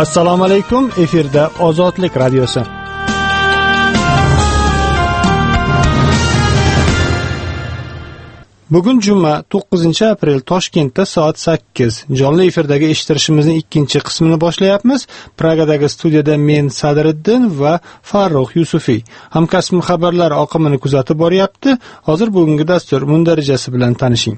Assalomu alaykum, efirda Ozodlik radiosi. Bugun juma 9-aprel Toshkentda soat 8. Jonli efirdagi eshittirishimizning ikkinchi qismini boshlayapmiz. Pragadagi studiyada men Sadriddin va Farruh Yusufiy. Hamkasbim xabarlar oqimini kuzatib boryapti. Hozir bugungi dastur mundarijasi bilan tanishing.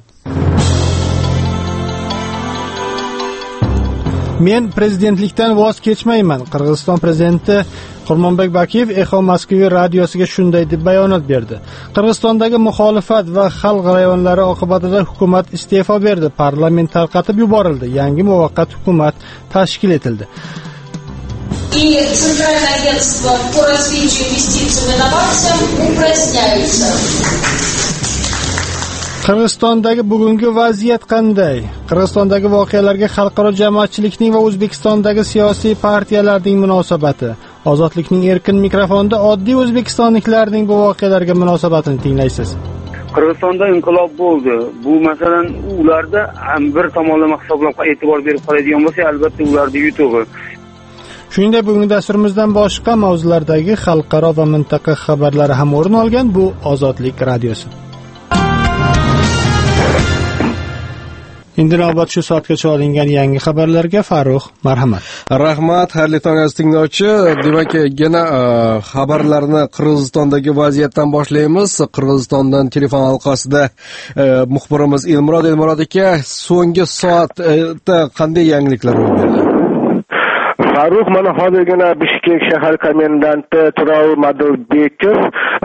Men prezidentlikdan voz kechmayman. Qirg'iziston prezidenti Qurmonbek Bakiyev Echo Moskva radiosiga shunday deb bayonot berdi. Qirg'izistondagi muxolifat va xalq g'alayonlari oqibatida hukumat iste'fo berdi. Parlament tarqatib yuborildi. Yangi muvaqqat hukumat tashkil etildi. И Центральное агентство по развитию инвестиций и инновациям упраздняются. Qirg'izistondagi bugungi vaziyat qanday? Qirg'izistondagi voqealarga xalqaro jamoatchilikning va O'zbekistondagi siyosiy partiyalarning munosabati. Ozodlikning erkin mikrofonida oddiy o'zbekistonliklarning bu voqealarga munosabatini tinglaysiz. Qirg'izistonda inqilob bo'ldi. Bu masalan ularda bir tomonlama hisoblab e'tibor berib qaraydigan bo'lsa, albatta ularning yutug'i. Shuningdek, bugungi dasturimizdan boshqa mavzulardagi xalqaro va mintaqa xabarlari ham o'rin olgan. Bu Ozodlik radiosi. Endi navbat shu soatgacha olingan yangi xabarlarga. Farruh, marhamat. Rahmat, xayrli tong tinglovchi. Demak, yana xabarlarni Qirg'izistondagi vaziyatdan boshlaymiz. Qirg'izistondan telefon aloqasida muxbirimiz Elmurod aka, so'nggi soatda qanday yangiliklar ro'y berdi? Farruh, mana hozirgina Bishkek shahar komendanti Tural Madulbekov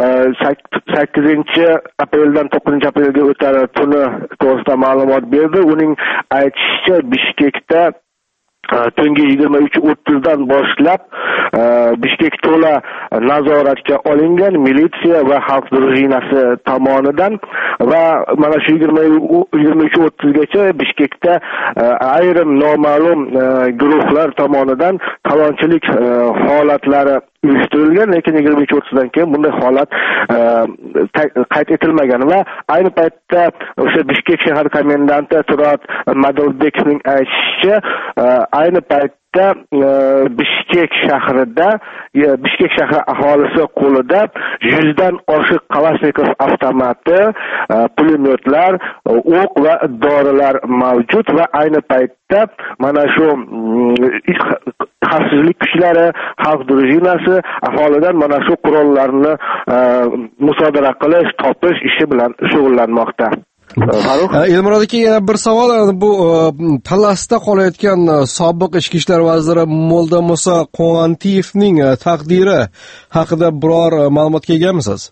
8-apreldan 9-aprelga o'tar tuni to'g'risida ma'lumot berdi. Uning aytishicha, Bishkekda tungi 23:30dan boshlab Bishkek to'la nazoratga olingan militsiya va xalq drujinasi tomonidan va mana shu 23:30gacha Bishkekda ayrim noma'lum guruhlar tomonidan talonchilik holatlari uyushtirilgan, lekin 23:30dan keyin bunday holat qayd etilmagan va ayni paytda o'sha Bishkek shahar komendanti Turat Madulbekovning aytishicha, ayni paytda Bishkek shahri aholisi qo'lida 100 dan oshiq Kalashnikov avtomati, pulemyotlar, o'q va dorilar mavjud va ayni paytda mana shu xavfsizlik kuchlari, xalq drujinasi aholidan mana shu qurollarni musodara qilish, topish ishi bilan shug'ullanmoqda. Elmurod aka, yana bir savol. Bu Talasda qolayotgan sobiq ichki ishlar vaziri Molda Musa Qo'g'antiyevning taqdiri haqida biror ma'lumotga egamisiz?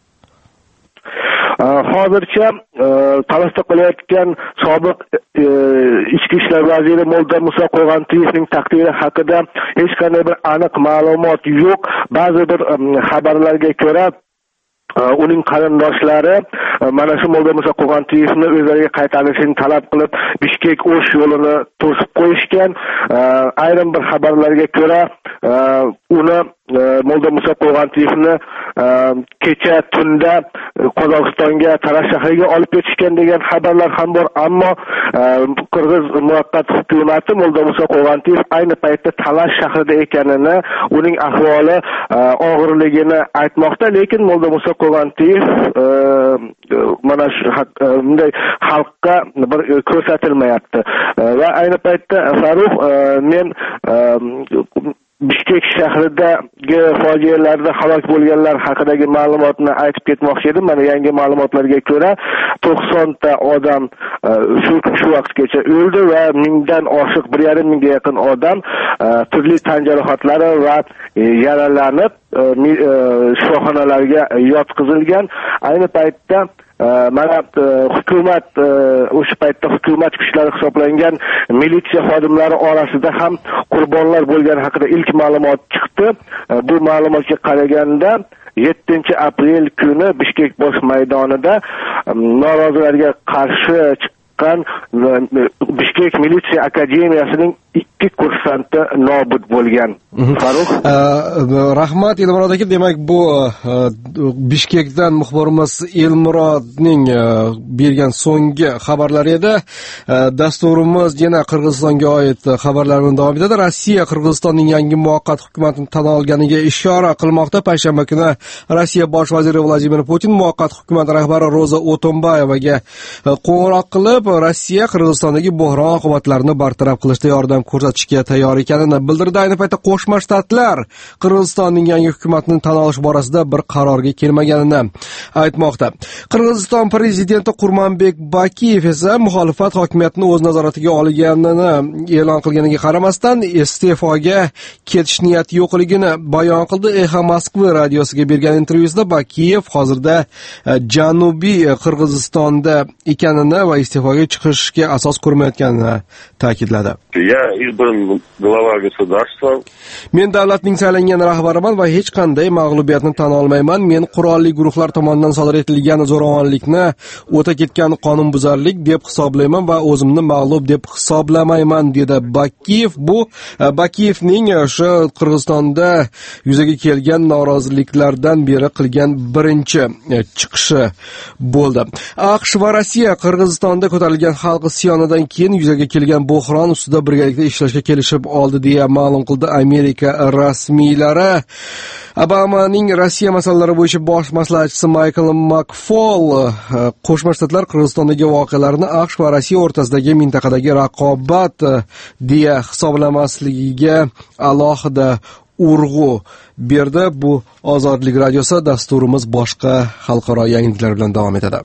Hozircha Talasda qolayotgan sobiq ichki ishlar vaziri Molda Musa Qo'g'antiyevning taqdiri haqida hech qanday bir aniq ma'lumot yo'q. Ba'zi bir xabarlarga ko'ra uning qarindoshlari mana shu Molda Musa Qo'g'antiyevni o'zlariga qaytarishini talab qilib Bishkek O'sh yo'lini to'sib qo'yishgan. Ayrim bir xabarlarga ko'ra uni Molda Musa Qo'g'antiyevni kecha tunda Qozog'istonga Taraz shahriga olib ketishgan degan xabarlar ham bor, ammo Qirg'iz muvaqqat hukumati Molda Musa Qo'g'antiyev ayni paytda Taraz shahrida ekanini, uning ahvoli og'irligini aytmoqda, lekin Molda Musa Qo'g'antiyev mana shu bunday xalqqa bir ko'rsatilmayapti va ayni paytda Farruh, men Bishkek shahridagi fojialarda halok bo'lganlar haqidagi ma'lumotni aytib ketmoqchi edim. Mana yangi ma'lumotlarga ko'ra 90 ta odam shu vaqtgacha o'ldi va 1000dan oshiq, 1,5 mingga yaqin odam turli tan jarohatlari va yaralanib shifoxonalarga yotqizilgan. Ayni paytda mana hukumat, o'sha paytda hukumat kuchlari hisoblangan militsiya xodimlari orasida ham qurbonlar bo'lgani haqida ilk ma'lumot chiqdi. Bu ma'lumotga qaraganda 7-aprel kuni Bishkek bosh maydonida norozilarga qarshi chiqqan Bishkek militsiya akademiyasining 2% nobud bo'lgan. Farruh, rahmat Elmurod aka. Demak, bu Bishkekdan muxbirimiz Elmurodning bergan so'nggi xabarlari edi. Dasturimiz yana Qirg'izistonga oid xabarlar bilan davom etadi. Rossiya Qirg'izistonning yangi muvaqqat hukumatini tan olganiga ishora qilmoqda. Payshanba kuni Rossiya bosh vaziri Vladimir Putin muvaqqat hukumat rahbari Roza Otunbayevaga qo'ng'iroq qilib, Rossiya Qirg'izistondagi bo'hron oqibatlarini bartaraf qilishda yordam ko'rsatishga tayyor ekanini bildirdi. Ayni paytda Qo'shma Shtatlar Qirg'izistonning yangi hukumatini tan olish borasida bir qarorga kelmaganini aytmoqda. Qirg'iziston prezidenti Qurmonbek Bakiyev esa muxolifat hokimiyatini o'z nazoratiga olganini e'lon qilganiga qaramasdan iste'foga ketish niyati yo'qligini bayon qildi. Exa Moskva radiosiga bergan intervyusida Bakiyev hozirda Janubiy Qirg'izistonda ekanini va iste'foga chiqishga asos ko'rmayotganini ta'kidladi. Men davlatning saylangan rahbariman va hech qanday mag'lubiyatni tan olmayman. Men qurolli guruhlar tomonidan sodir etilgan zo'ravonlikni o'ta ketgan qonunbuzarlik deb hisoblayman va o'zimni mag'lub deb hisoblamayman, dedi Bakiyev. Bu Bakiyevning o'sha Qirg'izistonda yuzaga kelgan noroziliklardan beri qilgan birinchi chiqishi bo'ldi. AQSh va Rossiya Qirg'izistonda ko'tarilgan xalq isyonidan keyin yuzaga kelgan bo'hron ustida birgalikda ishlashga kelishib oldi deya ma'lum qildi Amerika rasmiylari. Obamaning Rossiya masalalari bo'yicha bosh maslahatchisi Michael McFaul Qo'shma Shtatlar Qirg'izistondagi voqealarni AQSh va Rossiya o'rtasidagi mintaqadagi raqobat deya hisoblamasligiga alohida urg'u berdi. Bu Ozodlik radiosi. Dasturimiz boshqa xalqaro yangiliklar bilan davom etadi.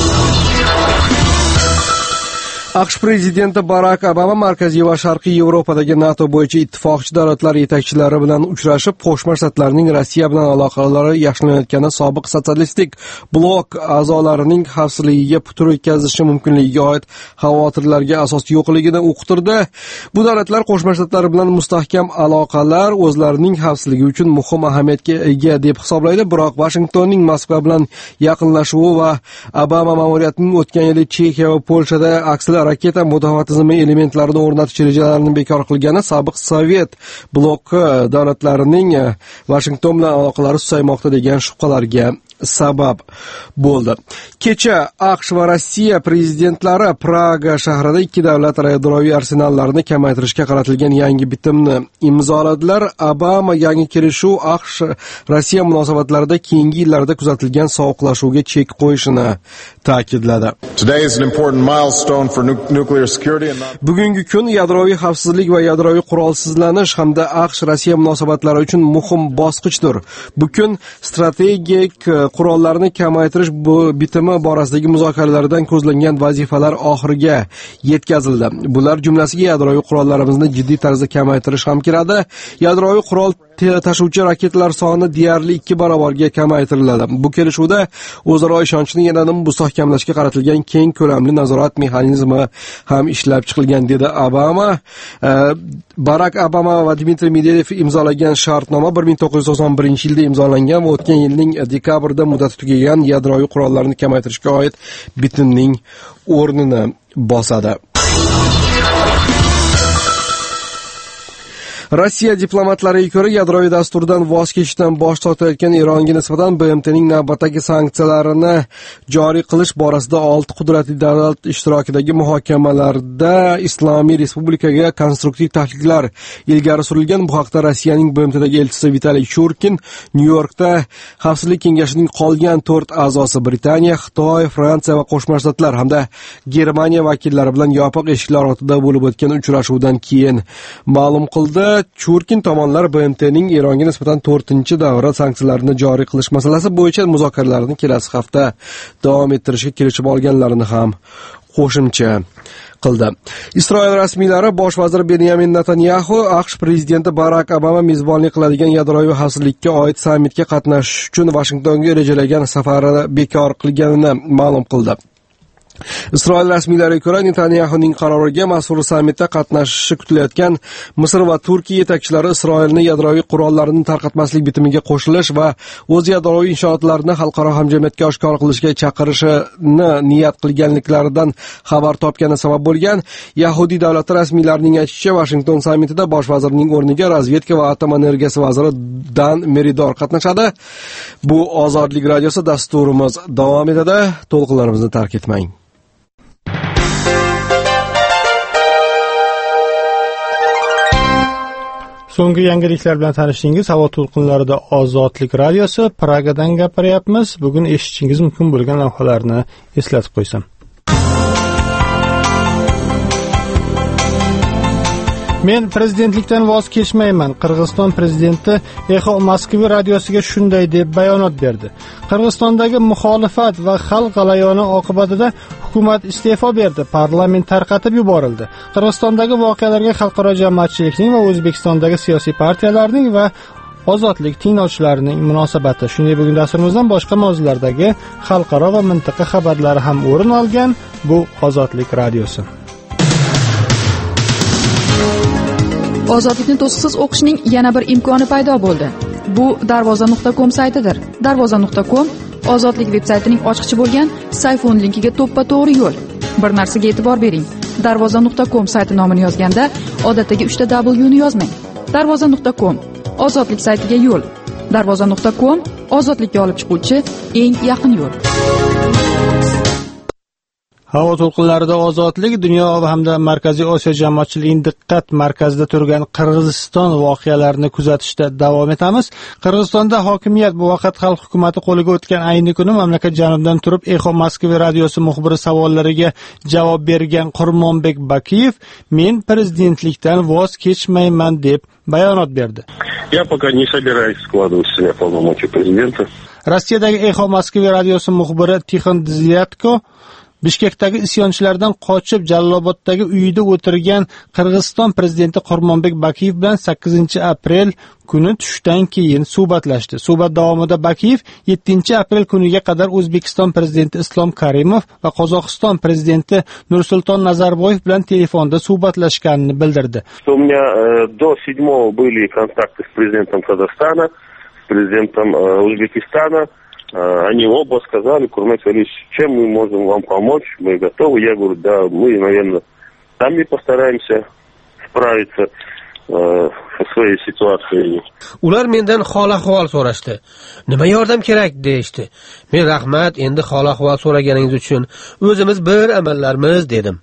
AQSh prezidenti Barak Obama Markaziy va Sharqiy Yevropadagi NATO bo'yicha ittifoqchi davlatlar yetakchilari bilan uchrashib, Qo'shma Shtatlarning Rossiya bilan aloqalari yaxshilanayotgani sobiq sotsialistik blok a'zolarining xavfsizligiga putur yetkazishi mumkinligiga oid xavotirlarga asos yo'qligini uqtirdi. Bu davlatlar Qo'shma Shtatlar bilan mustahkam aloqalar o'zlarining xavfsizligi uchun muhim ahamiyatga ega deb hisoblaydi. Biroq Washingtonning Moskva bilan yaqinlashuvi va Obama ma'muriyatining o'tgan yili Chexiya va Polshada aksli raketa mudofaa tizimi elementlarini o'rnatish rejalarini bekor qilgani sobiq Sovet bloki davlatlarining Washington bilan aloqalari susaymoqda degan shubhalarga sabab bo'ldi. Kecha AQSh va Rossiya prezidentlari Praga shahrida ikki davlat yadroviy arsenallarini kamaytirishga qaratilgan yangi bitimni imzoladilar. Obama yangi kelishuv AQSh-Rossiya munosabatlarida keyingi yillarda kuzatilgan sovuqlashuvga chek qo'yishini ta'kidladi. Bugungi kun yadroviy xavfsizlik va yadroviy qurolsizlanish hamda AQSh-Rossiya munosabatlari uchun muhim bosqichdir. Bu kun strategik qurollarni kamaytirish bitimi borasidagi muzokaralardan ko'zlangan vazifalar oxiriga yetkazildi. Bular jumlasiga yadroviy qurollarimizni jiddiy tarzda kamaytirish ham kiradi. Yadroviy qurol tashuvchi raketalar soni deyarli 2 barobarga kamaytiriladi. Bu kelishuvda o'zaro ishonchni yanada mustahkamlashga qaratilgan keng ko'lamli nazorat mexanizmi ham ishlab chiqilgan, dedi Obama. Barak Obama va Dmitriy Medvedev imzolagan shartnoma 1991-yilda imzolangan va o'tgan yilning dekabrida muddati tugagan yadroviy qurollarni kamaytirishga oid bitimning o'rnini bosadi. Rossiya diplomatlariga ko'ra, yadroviy dasturdan voz kechishdan bosh tortayotgan Eronga nisbatan BMTning navbatdagi sanksiyalarini joriy qilish borasida 6 qudratli davlat ishtirokidagi muhokamalarda Islomiy Respublikaga konstruktiv takliflar ilgari surilgan. Bu haqda Rossiyaning BMTdagi elchisi Vitaliy Churkin Nyu-Yorkda Xavfsizlik kengashining qolgan 4 a'zosi Britaniya, Xitoy, Fransiya va Qo'shma Shtatlar hamda Germaniya vakillari bilan yopiq eshiklar ortida bo'lib o'tgan uchrashuvdan keyin ma'lum qildi. Churkin tomonlar BMTning Eronga nisbatan 4-davra sanksiyalarini joriy qilish masalasi bo'yicha muzokaralarni kelasi hafta davom ettirishga kelishib olganlarini ham qo'shimcha qildi. Isroil rasmiylari bosh vazir Benyamin Netanyahu AQSh prezidenti Barak Obama mezbonlik qiladigan yadroviy xavfsizlikka oid sammitga qatnashish uchun Washingtonga rejalagan safarini bekor qilganini ma'lum qildi. Isroil rasmiylariga ko'ra, Netanyahuning qaroriga mazkur sammitda qatnashishi kutilayotgan Misr va Turkiya yetakchilari Isroilni yadroviy qurollarini tarqatmaslik bitimiga qo'shilish va o'z yadroviy inshootlarini xalqaro hamjamiyatga oshkor qilishga chaqirishini niyat qilganliklaridan xabar topgani sabab bo'lgan. Yahudiy davlati rasmiylarining aytishicha, Washington sammitida bosh vazirning o'rniga razvedka va atom energiyasi vaziri Dan Meridor qatnashadi. Bu Ozodlik radiosi dasturimiz davom etadi. To'lqinlarimizni tark etmang. So'nggi yangiliklar bilan tanishdingiz. Havo to'lqinlarida Ozodlik radiosi Pragadan gapiryapmiz. Bugun eshitishingiz mumkin bo'lgan lavhalarni eslatib qo'ysam. Men prezidentlikdan voz kechmayman. Qirg'iziston prezidenti Echo Moskva radiosiga shunday deb bayonot berdi. Qirg'izistondagi muxolifat va xalq g'alayoni oqibatida hukumat iste'fo berdi. Parlament tarqatib yuborildi. Qirg'izistondagi voqealarga xalqaro jamoatchilikning va O'zbekistondagi siyosiy partiyalarning va ozodlik tinglovchilarining munosabati. Shunday bugun dasturimizdan boshqa mavzulardagi xalqaro va mintaqa xabarlari ham o'rin olgan. Bu Ozodlik radiosi. Ozodlikni to'siqsiz o'qishning yana bir imkoni paydo bo'ldi. Bu darvoza.com saytidir. Darvoza.com Ozodlik veb-saytining ochqichi bo'lgan sayfon linkiga to'ppa-to'g'ri yo'l. Bir narsaga e'tibor bering. Darvoza.com sayti nomini yozganda odatdagi 3 ta W ni yozmang. Darvoza.com Ozodlik saytiga yo'l. Darvoza.com ozodlikka olib chiquvchi eng yaqin yo'l. Havo to'lqinlarida Ozodlik dunyo va hamda Markaziy Osiyo jamoatchiligining diqqat markazida turgan Qirg'iziston voqealarini kuzatishda davom etamiz. Qirg'izistonda hokimiyat muvaqqat xalq hukumati qo'liga o'tgan ayni kuni mamlakat janubidan turib Echo Moskva radiosi muxbiri savollariga javob bergan Qurmonbek Bakiyev men prezidentlikdan voz kechmayman deb bayonot berdi. Я пока не собираюсь складывать в себя полномочия президента. Rossiyadagi Echo Moskva radiosi muxbiri Tixon Dyatko Bishkekdagi isyonchilardan qochib Jaloloboddagi uyida o'tirgan Qirg'iziston prezidenti Qurmonbek Bakiyev bilan 8-aprel kuni tushdan keyin suhbatlashdi. Suhbat davomida Bakiyev 7-aprel kuniga qadar O'zbekiston prezidenti Islom Karimov va Qozog'iston prezidenti Nursulton Nazarboyev bilan telefonda suhbatlashganini bildirdi. У меня до 7-го были контакты с президентом Казахстана, с президентом Узбекистана. Они оба сказали: Курмет Валерьевич, чем мы можем вам помочь? Мы готовы. Я говорю: да, мы, наверное, сами постараемся справиться со своей ситуацией. Ular mendan hol-ahvol so'rashdi. Nima yordam kerak deyishdi. Men rahmat, endi hol-ahvol so'raganingiz uchun o'zimiz bir amallarmiz dedim.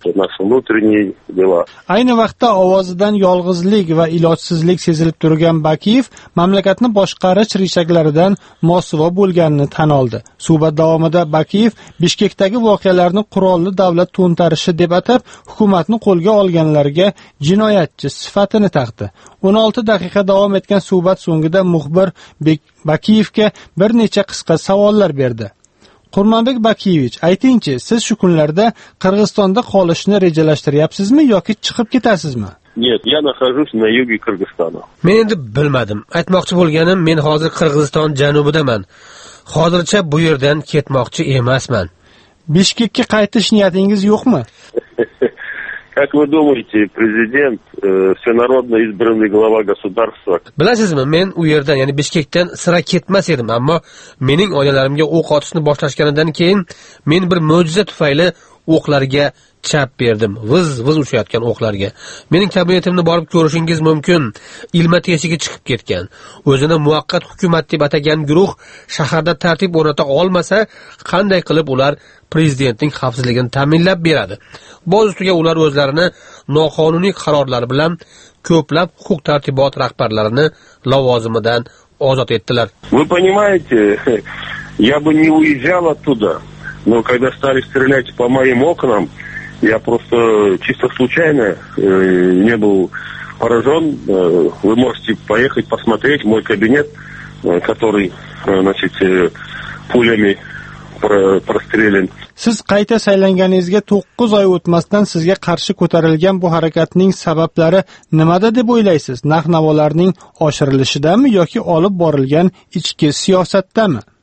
Ayni vaqtda ovozidan yolg'izlik va ilojsizlik sezilib turgan Bakiyev mamlakatni boshqarish rishaklaridan mosuvo bo'lganini tan oldi. Suhbat davomida Bakiyev Bishkekdagi voqealarni qurolli davlat to'ntarishi deb atab hukumatni qo'lga olganlarga jinoyatchi sifatini taqdi. 16 daqiqa davom etgan suhbat so'ngida muxbir Bakiyevga bir necha qisqa savollar berdi. Qurmonbek Bakiyevich, aytingchi, siz shu kunlarda Qirg'izistonda qolishni rejalashtiryapsizmi yoki chiqib ketasizmi? Нет, я нахожусь на юге Кыргызстана. Men endi bilmadim. Aytmoqchi bo'lganim, men hozir Qirg'iziston janubidaman. Hozircha bu yerdan ketmoqchi emasman. Bishkekka qaytish niyatingiz yo'qmi? Как вы думаете, президент, всенародно избранный глава государства? Bilasizmi, men u yerdan, ya'ni Bishkekdan sira ketmas edim, ammo mening oilalarimga o'q otishni boshlashganidan keyin men bir mo'jiza tufayli o'qlarga chap berdim. Viz uchayotgan o'qlarga. Mening kabinetimni borib ko'rishingiz mumkin. Ilma teshigi chiqib ketgan. O'zini muvaqqat hukumat deb atagan guruh shaharda tartib o'rnata olmasa, qanday qilib ular prezidentning xavfsizligini ta'minlab beradi? Boz ustiga ular o'zlarini noqonuniy qarorlar bilan ko'plab huquq tartibot rahbarlarini lavozimidan ozod etdilar. Вы понимаете, я бы не уезжал оттуда, но когда стали стрелять по моим окнам, я просто чисто случайно не был поражен. Вы можете поехать посмотреть мой кабинет, который, значит, пулями прострелен. Siz qayta saylanganingizga 9 oy o'tmasdan sizga qarshi ko'tarilgan bu harakatning sabablari nimada deb o'ylaysiz? Narx-navolarning oshirilishidami yoki olib borilgan ichki siyosatdami?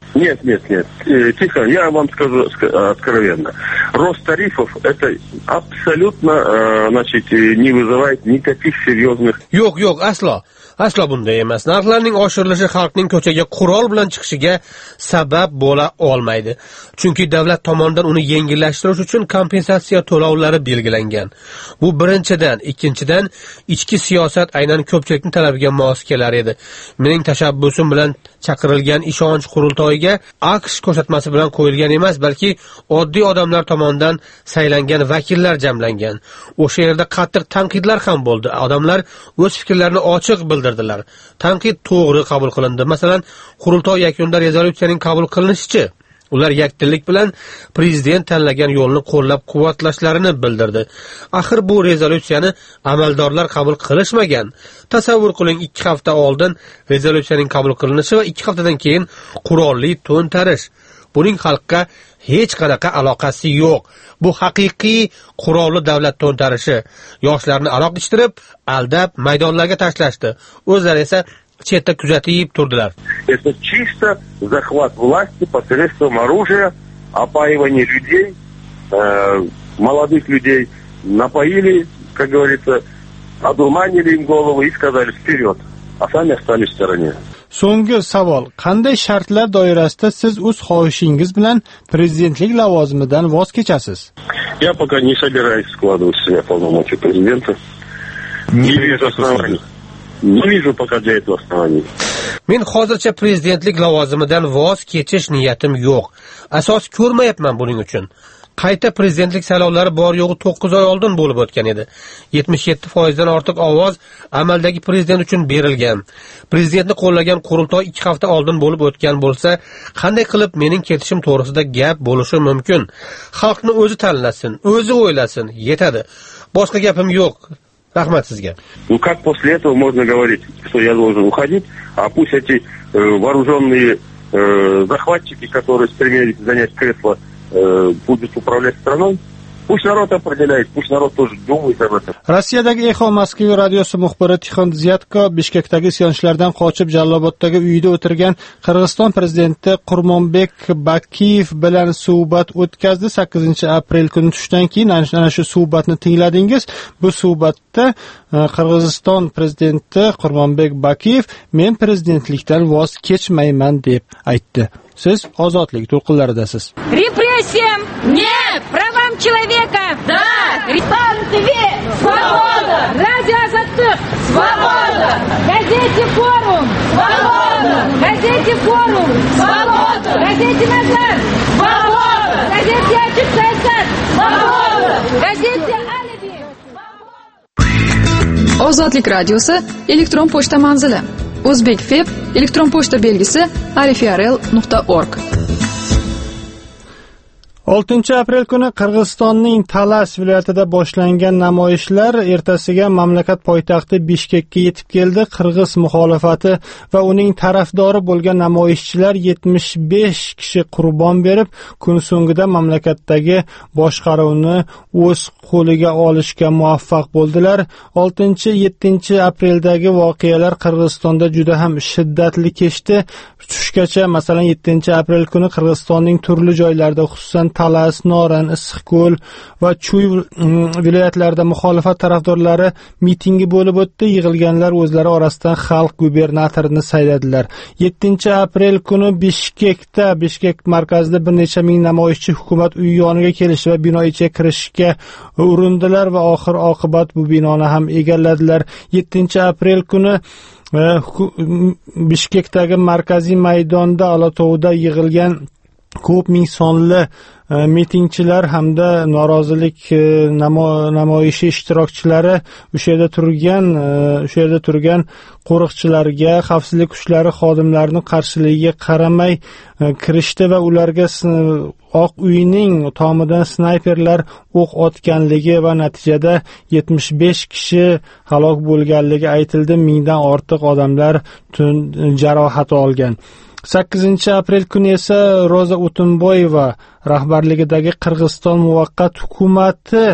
Нет. Тихо, я вам скажу откровенно. Рост тарифов это абсолютно, не вызывает никаких серьезных... Yo'q, aslo bunday emas. Narxlarning oshirilishi xalqning ko'chaga qurol bilan chiqishiga sabab bo'la olmaydi. Chunki davlat tomonidan uni yengillashtirish uchun kompensatsiya to'lovlari belgilangan. Bu birinchidan, ikkinchidan ichki siyosat aynan ko'pchilikning talabiga mos kelar edi. Mening tashabbusim bilan chaqirilgan ishonch qurultoyiga AQSh ko'rsatmasi bilan qo'yilgan emas, balki oddiy odamlar tomonidan saylangan vakillar jamlangan. O'sha yerda qattiq tanqidlar ham bo'ldi. Odamlar o'z fikrlarini ochiq bildirdilar. Tanqid to'g'ri qabul qilindi. Masalan, qurultoy yakunida rezolyutsiyaning qabul qilinishicha ular yakdillik bilan prezident tanlagan yo'lni qo'llab-quvvatlashlarini bildirdi. Axir bu rezolyutsiyani amaldorlar qabul qilishmagan. Tasavvur qiling, 2 hafta oldin rezolyutsiyaning qabul qilinishi va 2 haftadan keyin qurolli to'ntarish. Buning xalqqa hech qanaqa aloqasi yo'q. Bu haqiqiy qurolli davlat to'ntarishi. Yoshlarni aroq ichtirib, aldab, maydonlarga tashlashdi. O'zlari esa chetda kuzatib turdilar. Это чисто захват власти посредством оружия, опаивание людей, молодых людей напоили, как говорится, одурманили им голову и сказали вперед, а сами остались в стороне. So'nggi savol: qanday shartlar doirasida siz o'z xohishingiz bilan prezidentlik lavozimidan voz kechasiz? Я пока не собираюсь складывать в себя полномочия президента. Не вижу оснований. Не вижу пока для этого оснований. Men hozircha prezidentlik lavozimidan voz kechish niyatim yo'q. Asos ko'rmayapman buning uchun. Qayta prezidentlik saylovlari bor yo'g'i 9 oy oldin bo'lib o'tgan edi. 77% dan ortiq ovoz amaldagi prezident uchun berilgan. Prezidentni qo'llagan qurultoy 2 hafta oldin bo'lib o'tgan bo'lsa, qanday qilib mening ketishim to'g'risida gap bo'lishi mumkin? Xalqni o'zi tanlasin, o'zi o'ylasin, yetadi. Boshqa gapim yo'q. Rahmat sizga. Ну как после этого можно говорить, что я должен уходить, а пусть эти вооруженные захватчики, которые стремились занять кресло, будут управлять страной? Пусть народ определяет, пусть народ тоже думает об этом. Rossiyadagi Echo Moskva radiosi muxbiri Tixon Zyatko Bishkekdagi isyonchilardan qochib Jalloboddagi uyida o'tirgan Qirg'iziston prezidenti Qurmonbek Bakiyev bilan suhbat o'tkazdi. 8-aprel kuni tushdan keyin ana shu suhbatni tingladingiz. Bu suhbatda Qirg'iziston prezidenti Qurmonbek Bakiyev men prezidentlikdan voz kechmayman deb aytdi. Siz ozodlik to'lqinlaridasiz. Репрессиям нет! Правам человека! Да! Танки! Свобода! Радио Азаттык! Свобода! Газете Форум! Свобода! Газете Форум! Свобода! Газете Назар! Свобода! Газете Ачик Сайсат! Свобоda! Газете Алиби! Ozodlik radiosi elektron pochta manzili: O'zbekfeb elektron pochta belgisi arifrl.org. 6-aprel kuni Qirg'izistonning Talas viloyatida boshlangan namoyishlar ertasiga mamlakat poytaxti Bishkekka yetib keldi. Qirg'iz muxolifati va uning tarafdori bo'lgan namoyishchilar 75 kishi qurbon berib, kun so'ngida mamlakatdagi boshqaruvni o'z qo'liga olishga muvaffaq bo'ldilar. 6-7-apreldagi voqealar Qirg'izistonda juda ham shiddatli kechdi. Tushgacha, masalan 7-aprel kuni Qirg'izistonning turli joylarida, xususan Talas, Noran, Issiqko'l va Chuy viloyatlarida muxolifat tarafdorlari mitingi bo'lib o'tdi. Yig'ilganlar o'zlari orasidan xalq gubernatorni sayladilar. 7-aprel kuni Bishkek markazida bir necha ming namoyishchi hukumat uyi yoniga kelish va bino ichiga kirishga urindilar va oxir oqibat bu binoni ham egalladilar. 7-aprel kuni Bishkekdagi markaziy maydonda Olatovda yig'ilgan ko'p ming sonli mitingchilar hamda norozilik namoyishi ishtirokchilari o'sha yerda turgan qo'riqchilarga xavfsizlik kuchlari xodimlarining qarshiligiga qaramay kirishdi va ularga Oq uyning tomidan snayperlar o'q otganligi va natijada 75 kishi halok bo'lganligi aytildi. Mingdan ortiq odamlar jarohat olgan. 8-aprel kuni esa Roza O'tinboyeva rahbarligidagi Qirg'iziston muvaqqat hukumati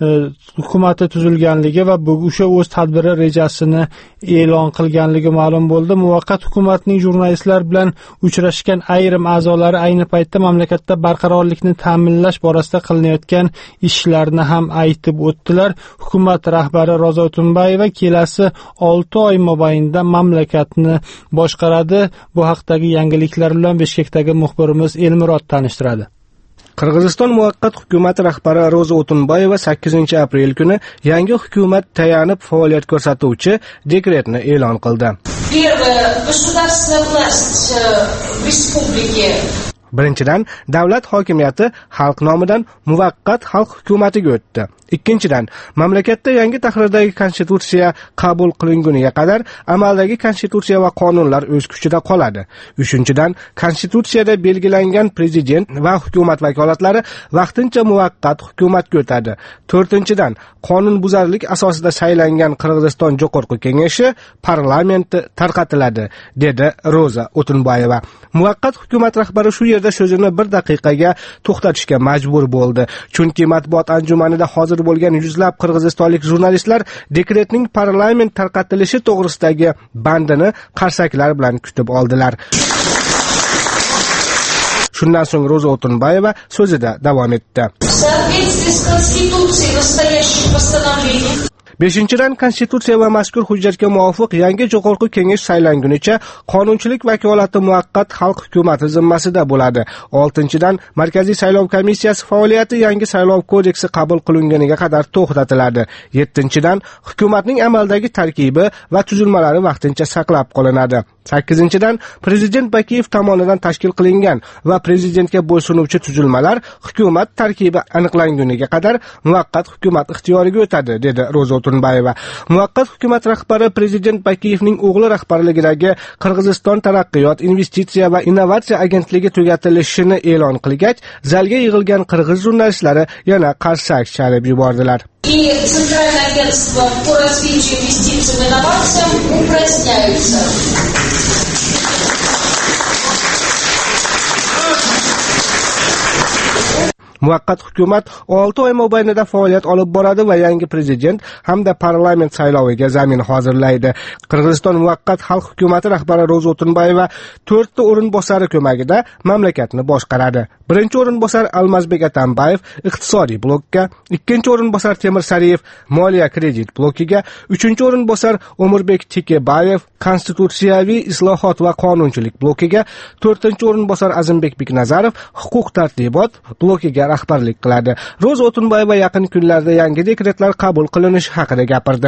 hukumati tuzilganligi va o'sha o'z tadbiri rejasini e'lon qilganligi ma'lum bo'ldi. Muvaqqat hukumatning jurnalistlar bilan uchrashgan ayrim a'zolari ayni paytda mamlakatda barqarorlikni ta'minlash borasida qilinayotgan ishlarni ham aytib o'tdilar. Hukumat rahbari Roza O'tunbayeva kelasi 6 oy mobaynida mamlakatni boshqaradi. Bu haqdagi yangiliklar bilan Bishkekdagi muxbirimiz Elmurod tanishtiradi. Qirg'iziston muvaqqat hukumati rahbari Roza O'tunbayeva 8-aprel kuni yangi hukumat tayanib faoliyat ko'rsatuvchi dekretni e'lon qildi. Birinchidan, davlat hokimiyati xalq nomidan muvaqqat xalq hukumatiga o'tdi. Ikkinchidan, mamlakatda yangi tahrirdagi konstitutsiya qabul qilinguniga qadar amaldagi konstitutsiya va qonunlar o'z kuchida qoladi. Uchinchidan, konstitutsiyada belgilangan prezident va hukumat vakolatlari vaqtincha muvaqqat hukumatga o'tadi. To'rtinchidan, qonunbuzarlik asosida saylangan Qirg'iziston Jo'qorg'i Kengashi parlamenti tarqatiladi, dedi Roza O'tunbayeva. Muvaqqat hukumat rahbari shu yerda so'zini 1 daqiqaga to'xtatishga majbur bo'ldi, chunki matbuot anjumanida hozir bo'lgan yuzlab qirg'izistonlik jurnalistlar dekretning parlament tarqatilishi to'g'risidagi bandini qarsaklar bilan kutib oldilar. Shundan so'ng Roza O'tunbayeva so'zida davom etdi. 5-dan, konstitutsiya va mazkur hujjatga muvofiq yangi Jo'qorg'i Kengash saylangunicha qonunchilik vakolati muvaqqat xalq hukumati zimmasida bo'ladi. 6-dan, Markaziy saylov komissiyasi faoliyati yangi saylov kodeksi qabul qilinguniga qadar to'xtatiladi. 7-dan, hukumatning amaldagi tarkibi va tuzilmalari vaqtincha saqlab qolinadi. 8-dan, prezident Bakiyev tomonidan tashkil qilingan va prezidentga bo'ysunuvchi tuzilmalar hukumat tarkibi aniqlanguniga qadar muvaqqat hukumat ixtiyoriga o'tadi, dedi Roza O'tunbayeva. Muvaqqat hukumat rahbari prezident Bakiyevning o'g'li rahbarligidagi Qirg'iziston taraqqiyot, investitsiya va innovatsiya agentligi tugatilishini e'lon qilgach, zalga yig'ilgan qirg'iz jurnalistlari yana qarsak chalib yubordilar. И Центральное агентство по развитию инвестиций и инновациям упраздняются. Muvaqqat hukumat 6 oy mobaynida faoliyat olib boradi va yangi prezident hamda parlament sayloviga zamin hozirlaydi. Qirg'iziston muvaqqat xalq hukumati rahbari Roza O'tunbayeva 4 ta o'rinbosari ko'magida mamlakatni boshqaradi. Birinchi o'rinbosar Almazbek Atambayev iqtisodiy blokka, ikkinchi o'rinbosar Temir Sariyev moliya kredit blokiga, uchinchi o'rinbosar Omirbek Tekebayev konstitutsiyaviy islohot va qonunchilik blokiga, to'rtinchi o'rinbosar Azimbek Beknazarov huquq tartibot blokiga rahbarlik qiladi. Roza O'tunbayeva yaqin kunlarda yangi dekretlar qabul qilinishi haqida gapirdi.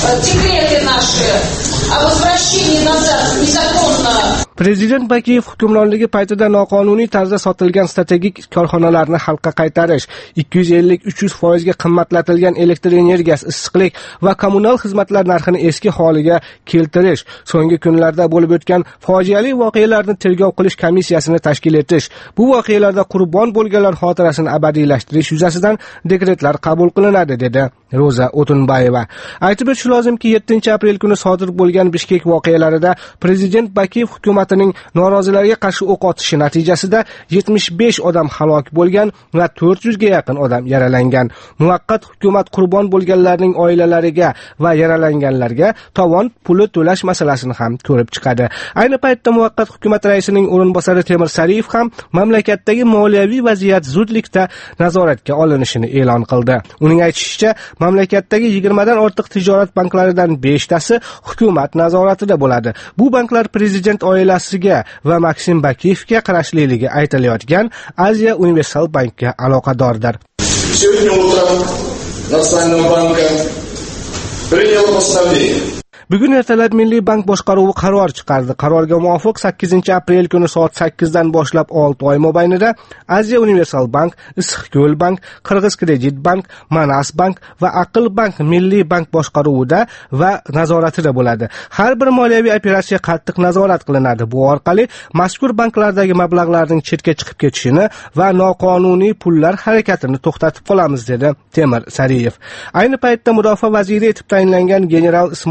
Prezident Bakiyev hukmronligi paytida noqonuniy tarzda sotilgan strategik korxonalarni xalqqa qaytarish, 250-300% ga qimmatlatilgan elektr energiyasi, issiqlik va kommunal xizmatlar narxini eski holiga keltirish, so'nggi kunlarda bo'lib o'tgan fojiali voqealarni tergov qilish komissiyasini tashkil etish, bu voqealarda qurbon bo'lganlar xotirasini abadiylashtirish yuzasidan dekretlar qabul qilinadi, dedi Roza O'tunbayeva. Aytib o'tish lozimki, 7-aprel kuni sodir bo'lgan Bishkek voqealarida prezident Bakiyev hukumatining norozilarga qarshi o'q otishi natijasida 75 odam halok bo'lgan va 400 ga yaqin odam yaralangan. Muvaqqat hukumat qurbon bo'lganlarning oilalariga va yaralanganlarga tovon puli to'lash masalasini ham ko'rib chiqadi. Ayni paytda muvaqqat hukumat raisining o'rinbosari Temir Sariyev ham mamlakatdagi moliyaviy vaziyat zudlikda nazoratga olinishini e'lon qildi. Uning aytishicha, mamlakatdagi 20 dan ortiq tijorat banklaridan 5 tasi hukumat nazoratida bo'ladi. Bu banklar prezident oilasiga va Maksim Bakiyevga qarashliligi aytilayotgan Aziya Universal Bankga aloqadordir. Сегодня утром Национального банка принял постановление. Bugun ertalab Milliy bank boshqaruvi qaror chiqardi. Qarorga muvofiq 8-aprel kuni soat 8 dan boshlab 6 oy mobaynida Aziya Universal Bank, Issiqko'l Bank, Qirg'iz Kredit Bank, Manas Bank va Aql Bank Milliy bank boshqaruvida va nazoratida bo'ladi. Har bir moliyaviy operatsiya qattiq nazorat qilinadi. Bu orqali mazkur banklardagi mablag'larning chetga chiqib ketishini va noqonuniy pullar harakatini to'xtatib qolamiz, dedi Temir Sariyev. Ayni paytda mudofaa vaziri etib tayinlangan general Ismoil Isaq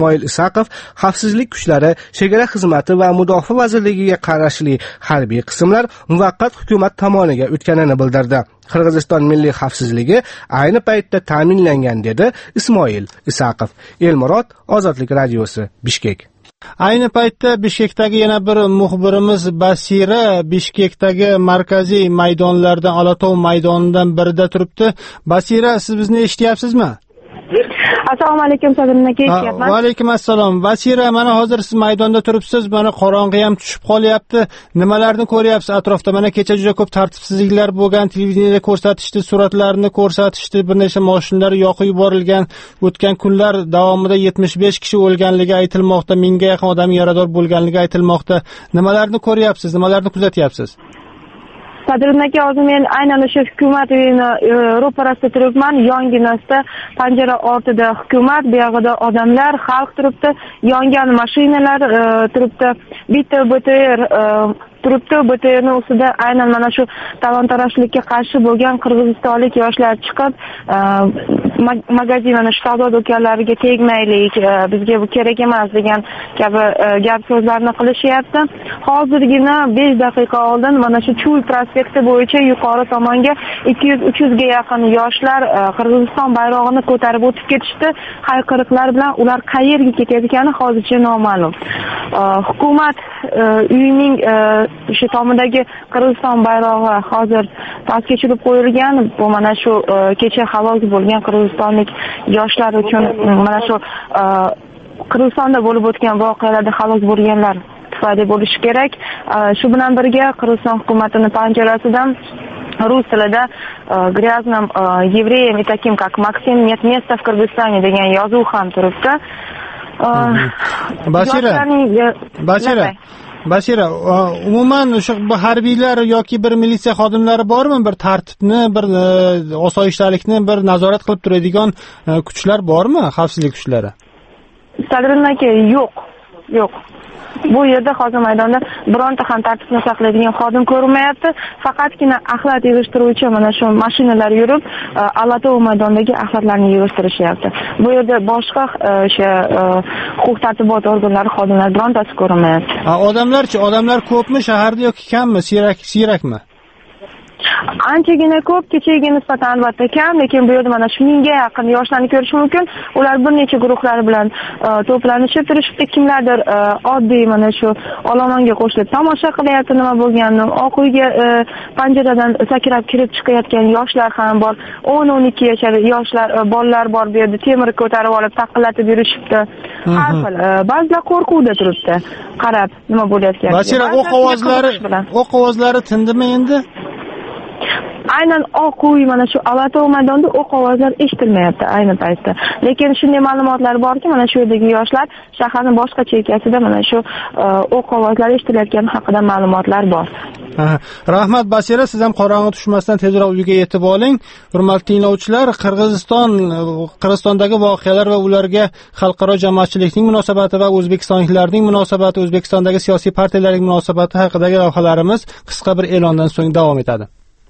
Isaqov xavfsizlik kuchlari, chegara xizmati va mudofaa vazirligiga qarashli harbiy qismlar muvaqqat hukumat tomoniga o'tganini bildirdi. Qirg'iziston milliy xavfsizligi ayni paytda ta'minlangan dedi Ismoil Isaqov. Elmurod, Ozodlik radiosi, Bishkek. Ayni paytda Bishkekdagi yana bir muxbirimiz Basira Bishkekdagi markaziy maydonlardan Olatov maydonidan birida turibdi. Basira, siz bizni eshityapsizmi? Assalomu alaykum, Sadrullo aka, eshityapman. Va alaykum assalom. Basira, mana hozir siz maydonda turibsiz. Mana qorong'i ham tushib qolyapti. Nimalarni ko'ryapsiz atrofda? Mana kecha juda ko'p tartibsizliklar bo'lgan, televideniyada ko'rsatishdi, suratlarni ko'rsatishdi, bir nechta mashinalar yoqib yuborilgan. O'tgan kunlar davomida 75 kishi o'lganligi aytilmoqda, 1000 ga yaqin odam yarador bo'lganligi aytilmoqda. Nimalarni ko'ryapsiz? Nimalarni kuzatyapsiz? Sadrullo aka, hozir men aynan o'sha hukumat uyini ro'parasida turibman. Yonginasida panjara ortida hukumat, bu yoqda odamlar, xalq turibdi, yongan mashinalar turibdi. Bitta BTR turibdi. BTRning ustida aynan mana shu talon-tarojlikka qarshi bo'lgan qirg'izistonlik yoshlar chiqib, magazin mana shu savdo do'konlariga tegmaylik, bizga bu kerak emas degan kabi gap so'zlarni qilishyapti. Hozirgina 5 daqiqa oldin mana shu Chuy prospekti bo'yicha yuqori tomonga 200-300 ga yaqin yoshlar Qirg'iziston bayrog'ini ko'tarib o'tib ketishdi. Hayqiriqlar bilan ular qayerga ketayotgani hozircha noma'lum. Hukumat uyining o'sha tomidagi Qirg'iziston bayrog'i hozir pastga tushirib qo'yilgan. Bu mana shu kecha halok bo'lgan qirg'izistonlik yoshlar uchun mana shu Qirg'izistonda bo'lib o'tgan voqealarda halok bo'lganlar tufayli bo'lishi kerak. Shu bilan birga Qirg'iziston hukumatining panjarasidan rus tilida "Грязным евреям и таким как Максим нет места в Кыргызстане" degan yozuv ham turibdi. Basira, umuman o'sha harbiylar yoki bir militsiya xodimlari bormi? Bir tartibni, bir osoyishtalikni bir nazorat qilib turadigan kuchlar bormi? Xavfsizlik kuchlari? Sadrullo aka, yo'q. Bu yerda hozir maydonda bironta ham tartibni saqlaydigan xodim ko'rinmayapti. Faqatgina axlat yig'ishtiruvchi mana shu mashinalar yurib, Olatov maydonidagi axlatlarni yig'ishtirishyapti. Bu yerda boshqa o'sha huquq-tartibot organlari xodimlari birontasi ko'rinmayapti. Odamlar ko'pmi shaharda yoki kammi? Siyrakmi? Anchagina ko'p, kechaga nisbatan albatta kam, lekin bu yerda mana shu 1000 ga yaqin yoshlarni ko'rish mumkin. Ular bir necha guruhlar bilan to'planishib turishibdi. Kimlardir oddiy mana shu olomonga qo'shilib tomosha qilyapti, nima bo'lganini. Oq uyga panjaradan sakrab kirib chiqayotgan yoshlar ham bor. 10-12 yoshli yoshlar, bolalar bor bu yerda, temir ko'tarib olib taqillatib yurishibdi. Har xil. Ba'zilar qo'rquvda turibdi, qarab nima bo'layotganiga. Basira, o'q ovozlari tindimi endi? Aynan Oq uy mana shu Olatov maydonida o'q ovozlar eshitilmayapti ayni paytda. Lekin shunday ma'lumotlar borki, mana shu yerdagi yoshlar shaharning boshqa chekkasida mana shu o'q ovozlari eshitilayotgani haqida ma'lumotlar bor. Rahmat Basira, siz ham qorong'i tushmasdan tezroq uyga yetib oling. Hurmatli tinglovchilar, Qirg'izistondagi voqealar va ularga xalqaro jamoatchilikning munosabati va o'zbekistonliklarning munosabati, O'zbekistondagi siyosiy partiyalarning munosabati haqidagi lavhalarimiz qisqa bir e'londan so'ng davom etadi.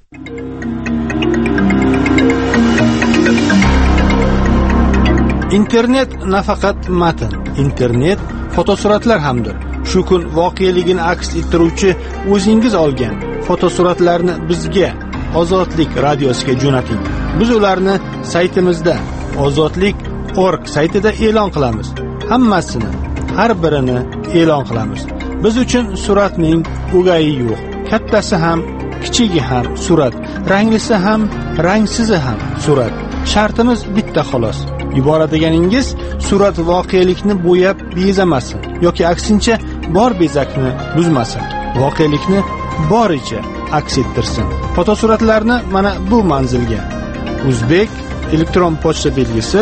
Internet nafaqat matn, internet fotosuratlar hamdir. Shu kun voqeligini aks ettiruvchi o'zingiz olgan fotosuratlarni bizga Ozodlik radiosiga jo'nating. Biz ularni saytimizda ozodlik.org saytida e'lon qilamiz. Hammasini, har birini e'lon qilamiz. Biz uchun suratning o'gayi yo'q. Kattasi ham, kichigi ham surat, ranglisi ham, rangsizi ham surat. Shartimiz bitta xolos. Yuboradiganingiz surat voqelikni bo'yab bezamasin yoki aksincha bor bezakni buzmasin. Voqelikni boricha aks ettirsin. Fotosuratlarni mana bu manzilga Uzbek elektron pochta belgisi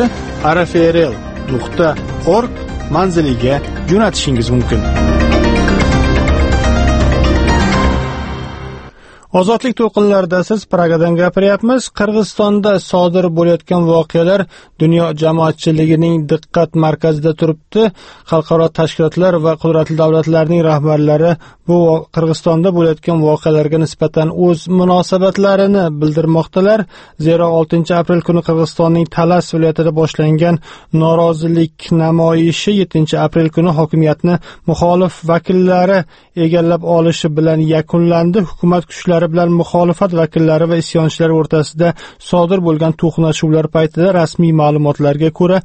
rfrl.org manziliga jo'natishingiz mumkin. Ozodlik to'lqinlarida siz Pragadan gapiryapmiz. Qirg'izistonda sodir bo'layotgan voqealar dunyo jamoatchiligining diqqat markazida turibdi. Xalqaro tashkilotlar va qudratli davlatlarning rahbarlari bu Qirg'izistonda bo'layotgan voqealarga nisbatan o'z munosabatlarini bildirmoqdalar. Zero 6-aprel kuni Qirg'izistonning Talas viloyatida boshlangan norozilik namoyishi 7-aprel kuni hokimiyatni muxolif vakillari egallab olishi bilan yakunlandi. Hukumat kuchlari bilan muxolifat vakillari va isyonchilar o'rtasida sodir bo'lgan to'qnashuvlar paytida rasmiy ma'lumotlarga ko'ra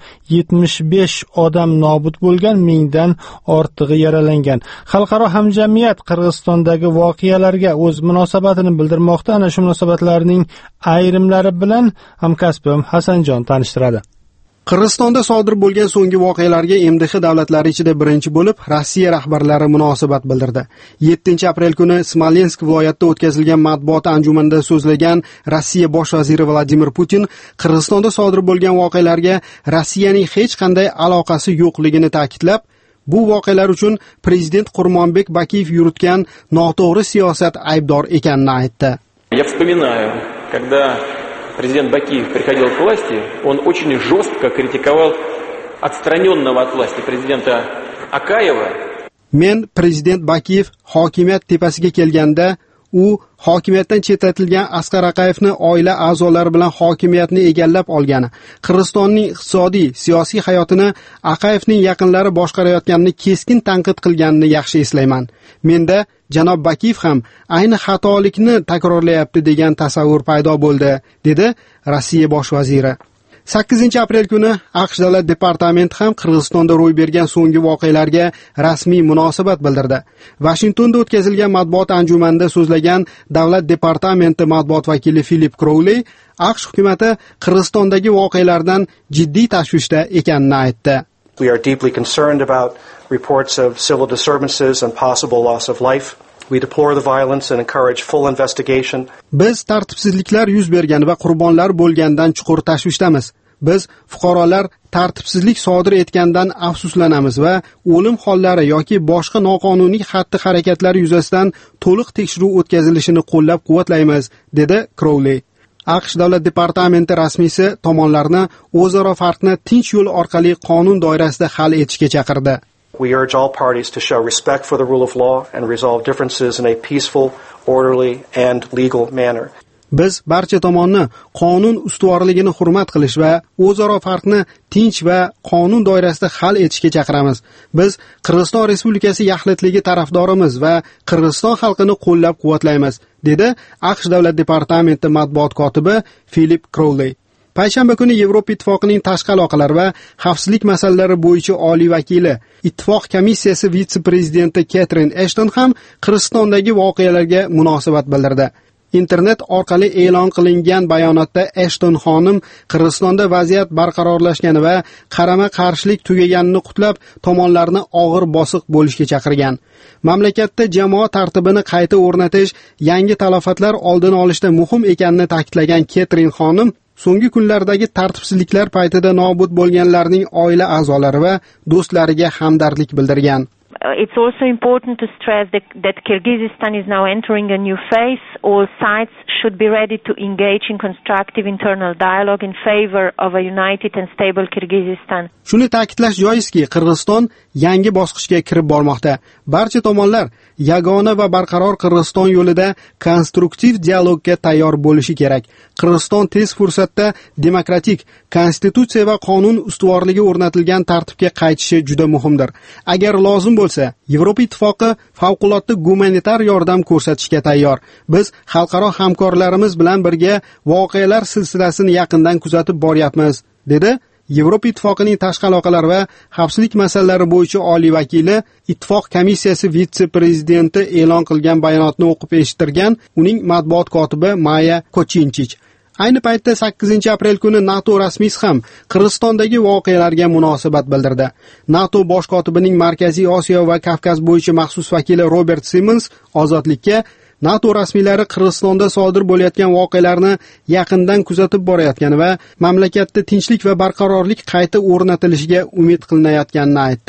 75 odam nobud bo'lgan, 1000 dan ortig'i yaralangan. Xalqaro hamjamiyat Qirg'izistondagi voqealarga o'z munosabatini bildirmoqda. Ana shu munosabatlarning ayrimlari bilan hamkasbim Hasanjon tanishtiradi. Qirg'izistonda sodir bo'lgan so'nggi voqealarga MDH davlatlari ichida birinchi bo'lib Rossiya rahbarlari munosabat bildirdi. 7-aprel kuni Smolensk viloyatida o'tkazilgan matbuot anjumanida so'zlagan Rossiya bosh vaziri Vladimir Putin Qirg'izistonda sodir bo'lgan voqealarga Rossiyaning hech qanday aloqasi yo'qligini ta'kidlab, bu voqealar uchun prezident Qurmonbek Bakiyev yuritgan noto'g'ri siyosat aybdor ekanini aytdi. Я вспоминаю, когда президент Бакиев приходил к власти, он очень жестко критиковал отстраненного от власти президента Акаева. Men prezident Bakiyev hokimiyat tepasiga kelganda, u hokimiyatdan chetlatilgan Asqar Aqayevni oila a'zolari bilan hokimiyatni egallab olgani, Qirg'izistonning iqtisodiy, siyosiy hayotini Aqayevning yaqinlari boshqarayotganini keskin tanqid qilganini yaxshi eslayman. Menda janob Bakiyev ham ayni xatolikni takrorlayapti degan tasavvur paydo bo'ldi, dedi Rossiya bosh vaziri. 8-aprel kuni AQSh davlat departamenti ham Qirg'izistonda ro'y bergan so'nggi voqealarga rasmiy munosabat bildirdi. Washingtonda o'tkazilgan matbuot anjumanida so'zlagan davlat departamenti matbuot vakili Philip Crowley, AQSh hukumatı Qirg'izistondagi voqealardan jiddiy tashvishda ekanini aytdi. We are deeply concerned about reports of civil disturbances and possible loss of life. We deplore the violence and encourage full investigation. Biz tartibsizliklar yuz bergan va qurbonlar bo'lgandan chuqur tashvishdamiz. Biz fuqarolar tartibsizlik sodir etgandan afsuslanamiz va o'lim hollari yoki boshqa noqonuniy xatti-harakatlari yuzasidan to'liq tekshiruv o'tkazilishini qo'llab-quvvatlaymiz, dedi Crowley. AQSh davlat departamenti rasmiysi tomonlarni o'zaro farqni tinch yo'l orqali qonun doirasida hal etishga chaqirdi. We urge all parties to show respect for the rule of law and resolve differences in a peaceful, orderly and legal manner. Biz barcha tomonni qonun ustuvorligini hurmat qilish va o'zaro farqni tinch va qonun doirasida hal etishga chaqiramiz. Biz Qirg'iziston Respublikasi yaxlitligi tarafdorimiz va Qirg'iziston xalqini qo'llab-quvvatlaymiz, dedi AQSh davlat departamenti matbuot kotibi Philip Crowley. Payshanba kuni Yevropa Ittifoqining tashqi aloqalar va xavfsizlik masalalari bo'yicha oliy vakili, Ittifoq komissiyasi vitse-prezidenti Catherine Ashton ham Qirg'izistondagi voqealarga munosabat bildirdi. Internet orqali e'lon qilingan bayonotda Ashton xonim Qirg'izistonda vaziyat barqarorlashgani va qarama-qarshilik tugaganini qutlab, tomonlarni og'ir bosiq bo'lishga chaqirgan. Mamlakatda jamoat tartibini qayta o'rnatish yangi talafotlar oldini olishda muhim ekanini ta'kidlagan Catherine xonim so'nggi kunlardagi tartibsizliklar paytida nobud bo'lganlarning oila a'zolari va do'stlariga hamdardlik bildirgan. It's also important to stress that Kyrgyzstan is now entering a new phase. All sides should be ready to engage in constructive internal dialogue in favor of a united and stable Kyrgyzstan. Shuni ta'kidlash joizki, Qirg'iziston yangi bosqichga kirib bormoqda. Barcha tomonlar yagona va barqaror Qirg'iziston yo'lida konstruktiv dialogga tayyor bo'lishi kerak. Qirg'iziston tez fursatda demokratik, konstitutsiya va qonun ustuvorligi o'rnatilgan tartibga qaytishi juda muhimdir. Agar lozim bo'lsa, Yevropa Ittifoqi favqulodda gumanitar yordam ko'rsatishga tayyor. Biz xalqaro hamkorlarimiz bilan birga voqealar silsilasini yaqindan kuzatib boryapmiz, dedi Yevropa Ittifoqining tashqi aloqalar va xavfsizlik masalalari bo'yicha oliy vakili, Ittifoq komissiyasi vitse-prezidenti e'lon qilgan bayonotni o'qib eshittirgan uning matbuot kotibi Maya Kochinchich. Ayni paytda 8-aprel kuni NATO rasmiysi ham Qirg'izistondagi voqealarga munosabat bildirdi. NATO bosh kotibining Markaziy Osiyo va Kavkaz bo'yicha maxsus vakili Robert Simmons ozodlikka NATO rasmiylari Qirg'izistonda sodir bo'layotgan voqealarni yaqindan kuzatib borayotgani va mamlakatda tinchlik va barqarorlik qayta o'rnatilishiga umid qilinayotganini aytdi.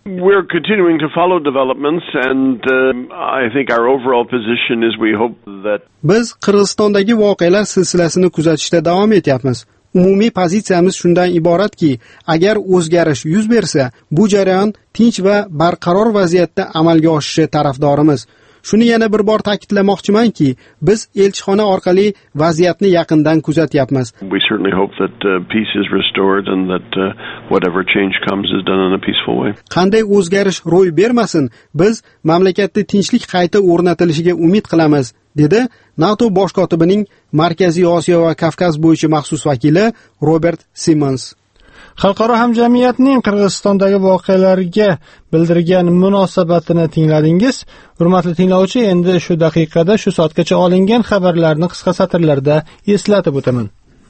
We're continuing to follow developments, and I think our overall position is we hope that biz Qirg'izistondagi voqealar silsilasini kuzatishda davom etyapmiz. Umumiy pozitsiyamiz shundan iboratki, agar o'zgarish yuz bersa, bu jarayon tinch va barqaror vaziyatda amalga oshishi tarafdorimiz. Shuni yana bir bor ta'kidlamoqchimanki, biz elchixona orqali vaziyatni yaqindan kuzatyapmiz. We certainly hope that peace is restored and that whatever change comes is done in a peaceful way. Qanday o'zgarish ro'y bermasin, biz mamlakatda tinchlik qayta o'rnatilishiga umid qilamiz, dedi NATO bosh kotibining Markaziy Osiyo va Kavkaz bo'yicha maxsus vakili Robert Simmons. Xalqaro hamjamiyatning Qirg'izistondagi voqealarga bildirgan munosabatini tingladingiz. Hurmatli tinglovchi, endi shu daqiqada shu soatgacha olingan xabarlarni qisqa satrlarda eslatib o'taman.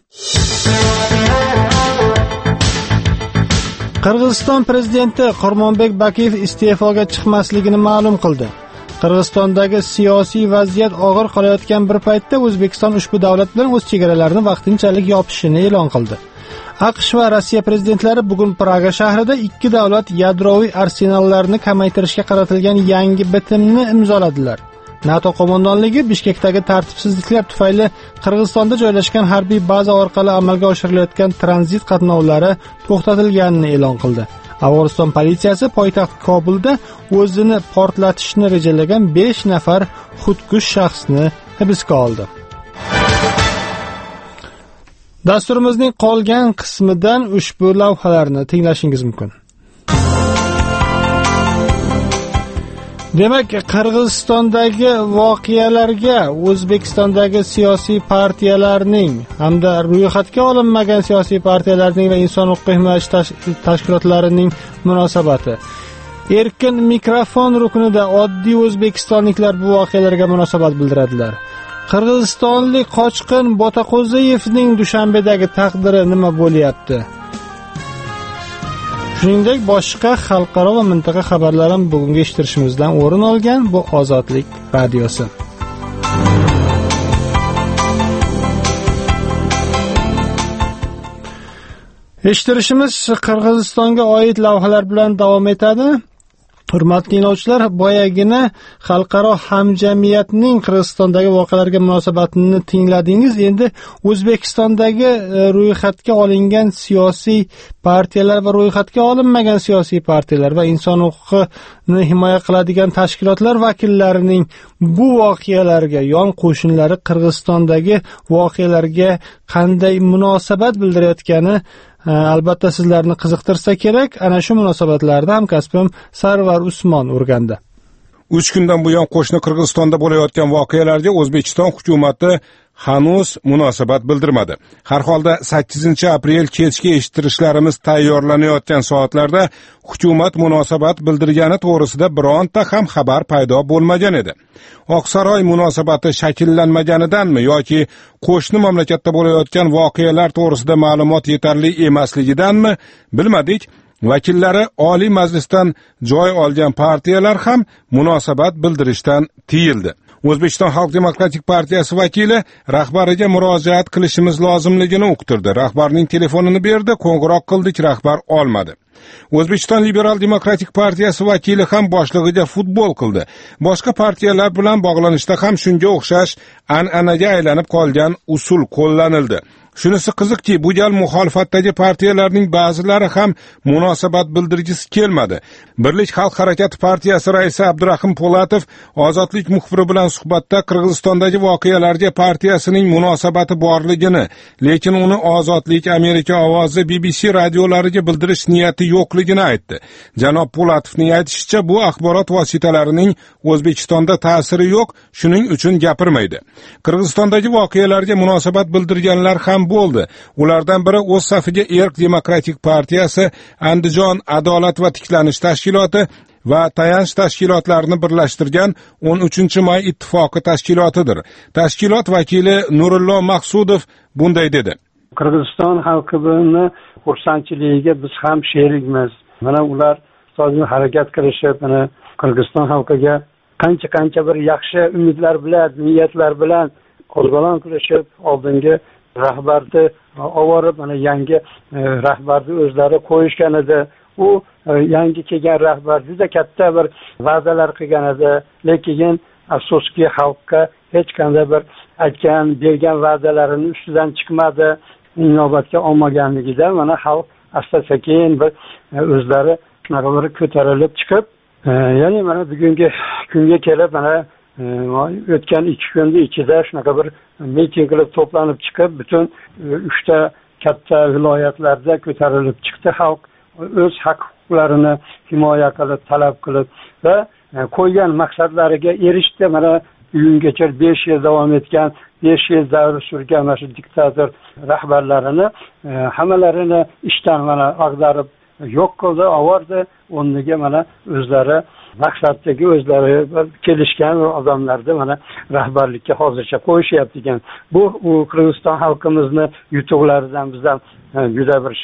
Qirg'iziston prezidenti Qormonbek Bakiyev iste'foga chiqmasligini ma'lum qildi. Qirg'izistondagi siyosiy vaziyat og'ir qolayotgan bir paytda O'zbekiston ushbu davlat bilan o'z chegaralarini vaqtinchalik yopishini e'lon qildi. AQSh va Rossiya prezidentlari bugun Praga shahrida ikki davlat yadroviy arsenallarini kamaytirishga qaratilgan yangi bitimni imzoladilar. NATO qo'mondonligi Bishkekdagi tartibsizliklar tufayli Qirg'izistonda joylashgan harbiy baza orqali amalga oshirilayotgan tranzit qatnovlari to'xtatilganini e'lon qildi. Afg'oniston politsiyasi poytaxt Kobulda o'zini portlatishni rejalagan 5 nafar xudkush shaxsni hibsga oldi. Dasturimizning qolgan qismidan ushbu lavhalarni tinglashingiz mumkin. Demak, Qirg'izistondagi voqealarga O'zbekistondagi siyosiy partiyalarning hamda ro'yxatga olinmagan siyosiy partiyalarning va inson huquq himoyachi tashkilotlarining munosabati. Erkin mikrofon ruknida oddiy o'zbekistonliklar bu voqealarga munosabat bildiradilar. Qirg'izistonlik qochqin Botoqo'ziyevning Dushanbedagi taqdiri nima bo'lyapti? Shuningdek, boshqa xalqaro va mintaqa xabarlar ham bugungi eshittirishimizdan o'rin olgan bu Ozodlik radiosi. Eshittirishimiz Qirg'izistonga oid lavhalar bilan davom etadi. Hurmatli tinglovchilar, boyagina xalqaro hamjamiyatning Qirg'izistondagi voqealarga munosabatini tingladingiz. Endi O'zbekistondagi ro'yxatga olingan siyosiy partiyalar va ro'yxatga olinmagan siyosiy partiyalar va inson huquqini himoya qiladigan tashkilotlar vakillarining bu voqealarga yon qo'shinlari Qirg'izistondagi voqealarga qanday munosabat bildirayotgani albatta sizlarni qiziqtirsa kerak. Ana shu munosabatlarda hamkasbim Sarvar Usmon o'rgandi. 3 kundan buyon qo'shni Qirg'izistonda bo'layotgan voqealarga O'zbekiston hukumatı hanuz munosabat bildirmadi. Har holda 8-aprel kechki eshittirishlarimiz tayyorlanayotgan soatlarda hukumat munosabat bildirgani to'g'risida bironta ham xabar paydo bo'lmagan edi. Oqsaroy munosabati shakllanmaganidanmi yoki qo'shni mamlakatda bo'layotgan voqealar to'g'risida ma'lumot yetarli emasligidanmi bilmadik. Vakillari Oliy Majlisdan joy olgan partiyalar ham munosabat bildirishdan tiyildi. O'zbekiston Xalq Demokratik partiyasi vakili rahbariga murojaat qilishimiz lozimligini uqtirdi. Rahbarning telefonini berdi, qo'ng'iroq qildik, rahbar olmadi. O'zbekiston Liberal Demokratik partiyasi vakili ham boshlig'iga futbol qildi. Boshqa partiyalar bilan bog'lanishda ham shunga o'xshash an'anaga aylanib qolgan usul qo'llanildi. Shunisi qiziqki, bu gal muxolifatdagi partiyalarning ba'zilari ham munosabat bildirgisi kelmadi. Birlik xalq harakati partiyasi raisi Abdurahim Po'latov Ozodlik muxbiri bilan suhbatda Qirg'izistondagi voqealarga partiyasining munosabati borligini, lekin uni Ozodlik, Amerika ovozi, BBC radiolariga bildirish niyati yo'qligini aytdi. Janob Po'latovning aytishicha, bu axborot vositalarining O'zbekistonda ta'siri yo'q, shuning uchun gapirmaydi. Qirg'izistondagi voqealarga munosabat bildirganlar ham bo'ldi. Ulardan biri o'z safiga Erk Demokratik partiyasi, Andijon adolat va tiklanish tashkiloti va tayanch tashkilotlarini birlashtirgan 13-may ittifoqi tashkilotidir. Tashkilot vakili Nurullo Maqsudov bunday dedi: Qirg'iziston xalqining xursandchiligiga biz ham sherikmiz. Mana ular hozir harakat qilishib, mana Qirg'iziston xalqiga qancha bir yaxshi umidlar bilan, niyatlar bilan qo'zg'olon qilishib, oldingi rahbarni oborib mana yangi rahbarni o'zlari qo'yishgan edi. U yangi kelgan rahbar juda katta bir va'dalar qilgan edi, lekin afsuski xalqqa hech qanday bir aytgan, bergan va'dalarini ustidan chiqmadi. Inobatga olmaganligidan mana xalq asta-sekin bir o'zlari shunaqa bir ko'tarilib chiqib, ya'ni mana bugungi kunga kelib mana o'tgan 2 kunda ichida shunaqa bir miting qilib to'planib chiqib, butun 3 ta katta viloyatlarda ko'tarilib chiqdi xalq. O'z haq-huquqlarini himoya qilib, talab qilib va qo'ygan maqsadlariga erishdi. Mana bugungacha 5 yil davom etgan, 5 yil davr surgan mana shu diktator rahbarlarini hammalarini ishdan mana ag'darib yo'q qildi, ovordi. O'rniga mana o'zlari maqsaddagi o'zlari kelishgan odamlarni mana rahbarlikka hozircha qo'yishyapti ekan. Bu Qirg'iziston xalqimizni yutuqlaridan bizdan juda bir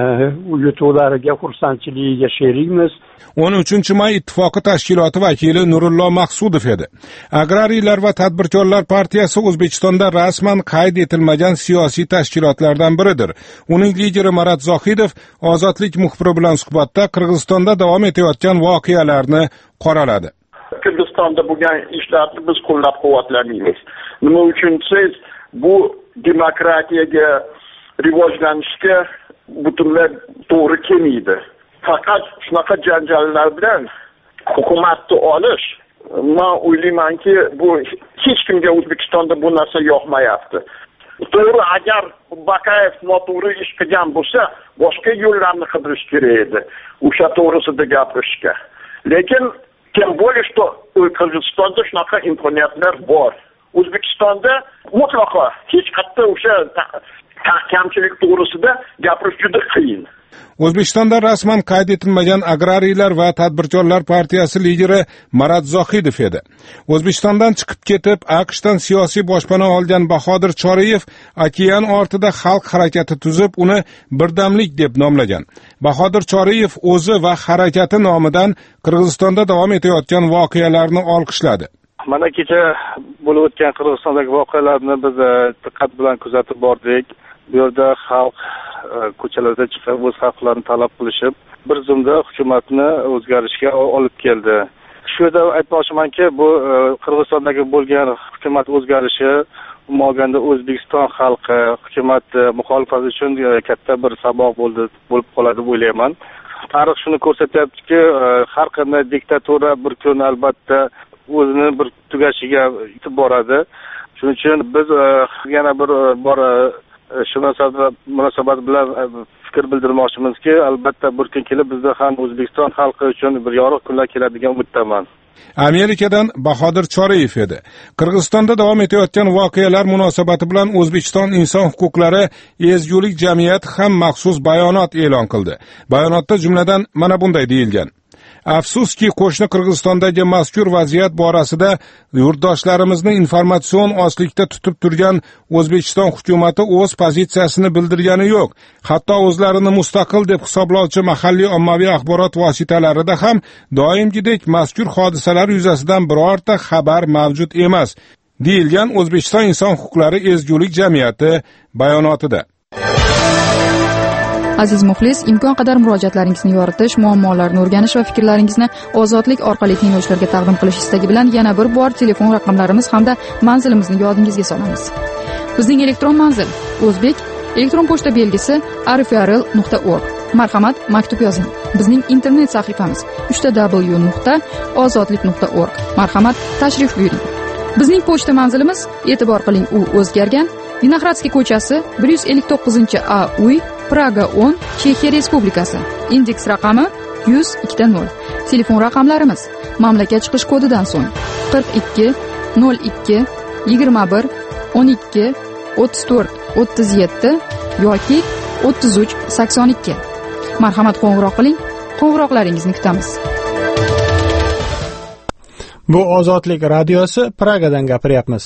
yutuqlariga, xursandchiligiga sherikmiz. 13-may ittifoqi tashkiloti vakili Nurullo Maqsudov edi. Agrariylar va tadbirkorlar partiyasi O'zbekistonda rasman qayd etilmagan siyosiy tashkilotlardan biridir. Uning lideri Marat Zohidov Ozodlik muxbiri bilan suhbatda Qirg'izistonda davom etayotgan voqealarni qoraladi. Qirg'izistonda bo'lgan ishlarni biz qo'llab-quvvatlamaymiz. Nima uchun siz bu demokratiyaga rivojlanishga butunlay to'g'ri kelmaydi. Faqat shunaqa janjallar bilan hukumatni olish, men o'ylaymanki, bu hech kimga O'zbekistonda bu narsa yoqmayapti. To'g'ri, agar Bakayev noto'g'ri ish qilgan bo'lsa, boshqa yo'llarni qidirish kerak edi. O'sha to'g'risida gapirishga. Lekin kim bo'lish to Qirg'izistonda shunaqa imkoniyatlar bor. O'zbekistonda mutlaqo hech qatda o'sha kamchilik to'g'risida gapirish juda qiyin. O'zbekistonda rasman qayd etilmagan Agrariylar va tadbirkorlar partiyasi lideri Marat Zohidov edi. O'zbekistondan chiqib ketib, AQShdan siyosiy boshpana olgan Bahodir Choriyev okean ortida xalq harakati tuzib, uni birdamlik deb nomlagan. Bahodir Choriyev o'zi va harakati nomidan Qirg'izistonda davom etayotgan voqealarni olqishladi. Mana kecha bo'lib o'tgan Qirg'izistondagi voqealarni biz diqqat bilan kuzatib bordik. Bu yerda xalq ko'chalarga chiqib o'z haqlarini talab qilishib, bir zumda hukumatni o'zgarishga olib keldi. Shu yerda aytmoqchimanki, bu Qirg'izistondagi bo'lgan hukumat o'zgarishi olganda O'zbekiston xalqi hukumat muxolifati uchun katta bir saboq bo'lib qoladi deb o'ylayman. Tarix shuni ko'rsatyaptiki, har qanday diktatura bir kun albatta o'zini bir tugashiga yetib boradi. Shuning uchun biz yana bir bor shu munosabat bilan fikr bildirmoqchimizki, albatta bir kun kelib bizda ham O'zbekiston xalqi uchun bir yorug' kunlar keladigan umiddaman. Amerikadan Bahodir Choriyev edi. Qirg'izistonda davom etayotgan voqealar munosabati bilan O'zbekiston inson huquqlari ezgulik jamiyati ham maxsus bayonot e'lon qildi. Bayonotda jumladan mana bunday deyilgan: Afsuski, qo'shni Qirg'izistondagi mazkur vaziyat borasida yurtdoshlarimizni informatsion ostlikda tutib turgan O'zbekiston hukumatı o'z pozitsiyasini bildirgani yo'q. Hatto o'zlarini mustaqil deb hisoblovchi mahalliy ommaviy axborot vositalarida ham doimgidek mazkur hodisalar yuzasidan birorta xabar mavjud emas, deyilgan O'zbekiston inson huquqlari ezgulik jamiyati bayonotida. Aziz muxlis, imkon qadar murojaatlaringizni yoritish, muammolarni o'rganish va fikrlaringizni ozodlik orqali tinglovchilarga taqdim qilish istagi bilan yana bir bor telefon raqamlarimiz hamda manzilimizni yodingizga solamiz. Bizning elektron manzil: o'zbek, elektron pochta belgisi rfrl.org. Marhamat, maktub yozing. Bizning internet sahifamiz www.ozodlik.org. Marhamat, tashrif buyuring. Bizning pochta manzilimiz, e'tibor qiling, u o'zgargan. Vinohradskiy ko'chasi 159-A uy, Praga 10, Chexiya Respublikasi. Indeks raqami 102.0. Telefon raqamlarimiz: mamlakat chiqish kodidan so'ng 42 02 21 12 34 37 yoki 33 82. Marhamat, qo'ng'iroq qiling. Qo'ng'iroqlaringizni kutamiz. Bu Ozodlik radiosi, Pragadan gapiryapmiz.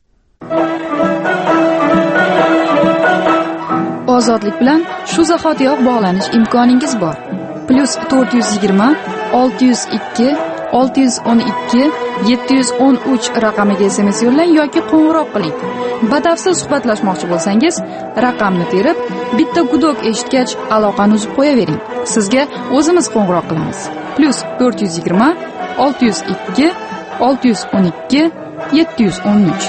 Ozodlik bilan shu zahotiyoq bog'lanish imkoningiz bor. +420 602 612 713 raqamiga SMS yo'llang yoki qo'ng'iroq qiling. Batafsil suhbatlashmoqchi bo'lsangiz, raqamni terib, bitta gudok eshitgach aloqani uzib qo'yavering. Sizga o'zimiz qo'ng'iroq qilamiz. +420 602 612 713.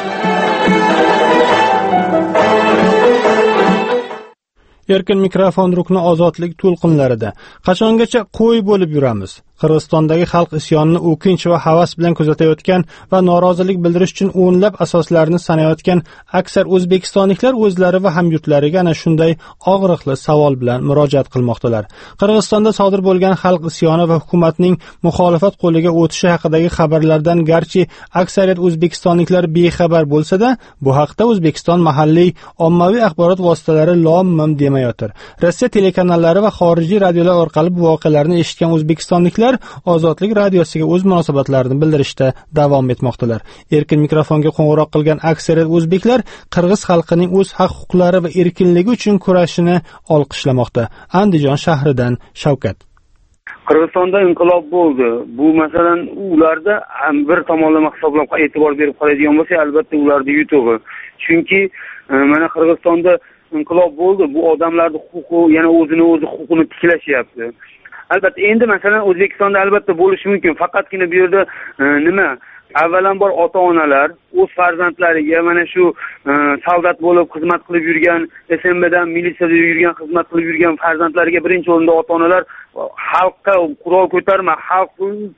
Erkin mikrofon rukni ozodlik to'lqinlarida qachongacha qo'y bo'lib yuramiz? Qirg'izistondagi xalq isyonini o'kinch va havas bilan kuzatayotgan va norozilik bildirish uchun o'nlab asoslarni sanayotgan aksar o'zbekistonliklar o'zlari va hamyurtlariga ana shunday og'riqli savol bilan murojaat qilmoqdalar. Qirg'izistonda sodir bo'lgan xalq isyoni va hukumatning muxolifat qo'liga o'tishi haqidagi xabarlardan garchi aksariyat o'zbekistonliklar bexabar bo'lsa-da, bu haqda O'zbekiston mahalliy ommaviy axborot vositalari lom-mim demayotir. Rossiya telekanallari va xorijiy radiolar orqali bu voqealarni eshitgan o'zbekistonliklar Ozodlik radiosiga o'z munosabatlarini bildirishda davom etmoqdalar. Erkin mikrofonga qo'ng'iroq qilgan aksariyat o'zbeklar qirg'iz xalqining o'z haq-huquqlari va erkinligi uchun kurashini olqishlamoqda. Andijon shahridan Shavkat. Qirg'izistonda inqilob bo'ldi. Bu masalan ularda bir tomonlama hisoblab e'tibor berib qaraydigan bo'lsa, albatta ularda yutug'i. Chunki mana Qirg'izistonda inqilob bo'ldi. Bu odamlarning huquqi, yana o'zini o'zi huquqini tiklashyapti. Albatta endi masalan O'zbekistonda albatta bo'lishi mumkin. Faqatgina bu yerda nima? Avvalambor ota-onalar o'z farzandlariga mana shu soldat bo'lib xizmat qilib yurgan, SMBdan militsiyada yurgan, xizmat qilib yurgan farzandlariga birinchi o'rinda ota-onalar xalqqa qurol ko'tarma, xalq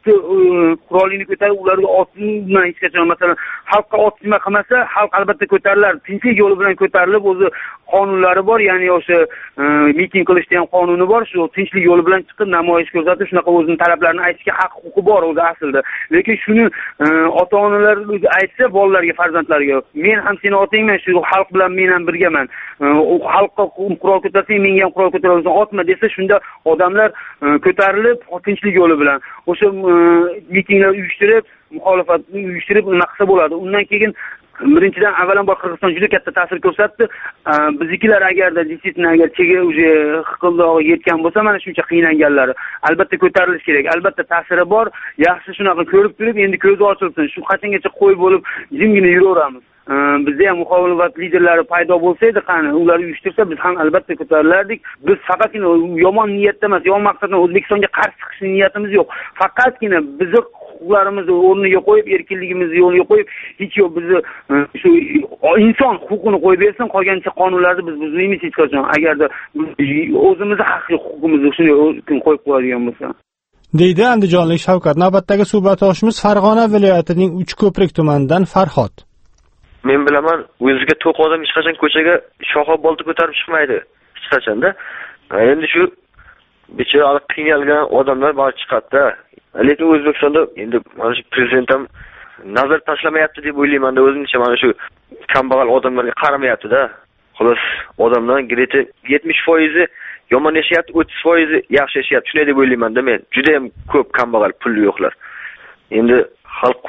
qurolini ko'tarib ularga otma hech qachon masalan xalqqa otma qilmasa, xalq albatta ko'tarilar. Tinchlik yo'li bilan ko'tarilib o'zi qonunlari bor, ya'ni o'sha miting qilishda ham qonuni bor, shu tinchlik yo'li bilan chiqib namoyish ko'rsatib, shunaqa o'zining talablarini aytishga haq-huquqi bor o'zi aslida. Lekin shuni ota-onalar aytsa bolalarga, farzandlariga, men ham seni otingman, shu xalq bilan men ham birgaman. Xalqqa qurol ko'tarsang, menga ham qurol ko'tarasan, otma desa, shunda odamlar ko'tarilib, tinchlik yo'li bilan o'sha mitinglar uyushtirib, muxolifatni uyushtirib nima qilsa bo'ladi. Undan keyin birinchidan avvalambor Qirg'iziston juda katta ta'sir ko'rsatdi. Biznikilar agarda действительно agar chega уже hiqildog'i yetgan bo'lsa, mana shuncha qiynalganlari albatta ko'tarilish kerak. Albatta ta'siri bor. Yaxshi shunaqa ko'rib turib, endi ko'zi ochilsin. Shu qachongacha qo'y bo'lib jimgina yuraveramiz. Bizda ham muxolifat liderlari paydo bo'lsa edi, qani ular uyushtirsa biz ham albatta ko'tarilardik. Biz faqatgina yomon niyatda emas, yomon maqsaddan O'zbekistonga qarshi chiqish niyatimiz yo'q. Faqatgina bizni huquqlarimizni o'rniga qo'yib, erkinligimizni yo'lga qo'yib, hech yo'q bizni shu inson huquqini qo'yib bersin, qolgancha qonunlarni biz buzmaymiz hech qachon. Agarda o'zimizni haqiqiy huquqimizni shunday qo'yib qo'yadigan bo'lsa. Deydi andijonlik Shavkat. Navbatdagi suhbatdoshimiz Farg'ona viloyatining Uchko'prik tumanidan Farhod. Men bilaman, o'ziga to'q odam hech qachon ko'chaga shoxo bolta ko'tarib chiqmaydi, hech qachonda. Endi shu bechora qiynalgan odamlar bor chiqadi-da. Lekin O'zbekistonda endi mana shu prezident ham nazar tashlamayapti deb o'ylayman-da, o'zimcha mana shu kambag'al odamlarga qaramayapti-da. Xolos odamlar greti 70% yomon yashayapti, 30% yaxshi yashayapti. Shunday deb o'ylayman-da men. Juda ham ko'p kambag'al, puli yo'qlar. Endi xalq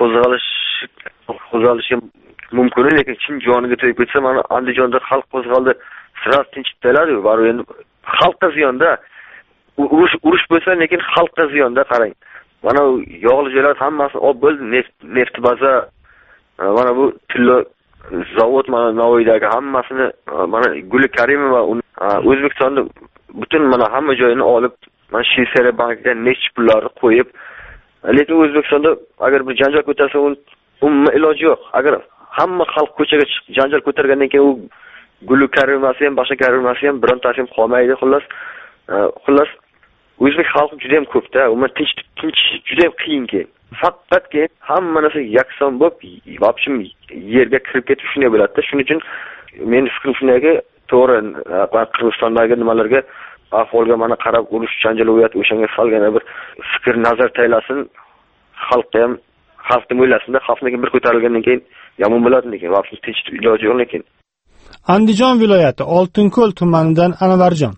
qo'zg'alishi mumkin, lekin chin joniga tegib ketsa, mana Andijonda xalq qo'zg'aldi, sira tinchib bo'ladi. Bari endi xalqqa ziyonda. Urush bo'lsa, lekin xalqqa ziyonda qarang. Mana yog'li joylar hammasi bo'ldi, neft baza, mana bu tilla zavod, mana Navoiydagi hammasini, mana Guli Karimova O'zbekistonda butun mana hamma joyini olib, mana Shveysariya bankiga neft pullarni qo'yib, lekin O'zbekistonda agar bir janjal ko'tarsa, umuman iloji yo'q. Agar hamma xalq ko'chaga chiqib janjal ko'targandan keyin u Guli Karimasi ham, boshqa Karimasi ham birontasi ham qolmaydi. Xullas o'zbek xalqi juda ham ko'p-da, umuman tinch juda ham qiyin keyin. Faqatki hamma narsa yakson bo'lib, vobshim yerga kirib ketib shunday bo'ladi-da. Shuning uchun men fikrim shundayki, to'g'ri Qirg'izistondagi nimalarga ahvolga mana qarab urush janjal o'yat o'shanga salgina bir fikr nazar taylasin, xalqqa ham xalqni o'ylasin-da, xalqning bir ko'tarilgandan keyin yomon bo'ladi, lekin vobshim tinch iloji yo'q lekin. Andijon viloyati Oltinko'l tumanidan Anvarjon.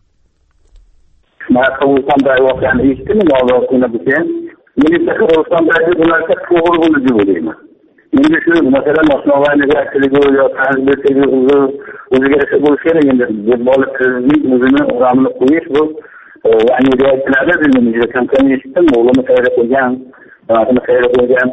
Qirg'izistondagi voqeani eshitdim, hozir kuni keyin. Men esa Qirg'izistondagi bularga to'g'ri bo'ldi deb o'ylayman. Endi shu masalan osmonoviy aktivligi yo tanziligi o'ziga yarasha bo'lishi kerak endi. Bola prezident o'zini o'ramini qo'yish bu, ya'ni reaksiyalar bilmaydi. Kamdan eshitdim, o'g'lini tayyor qilgan, Buni xayr qilgan.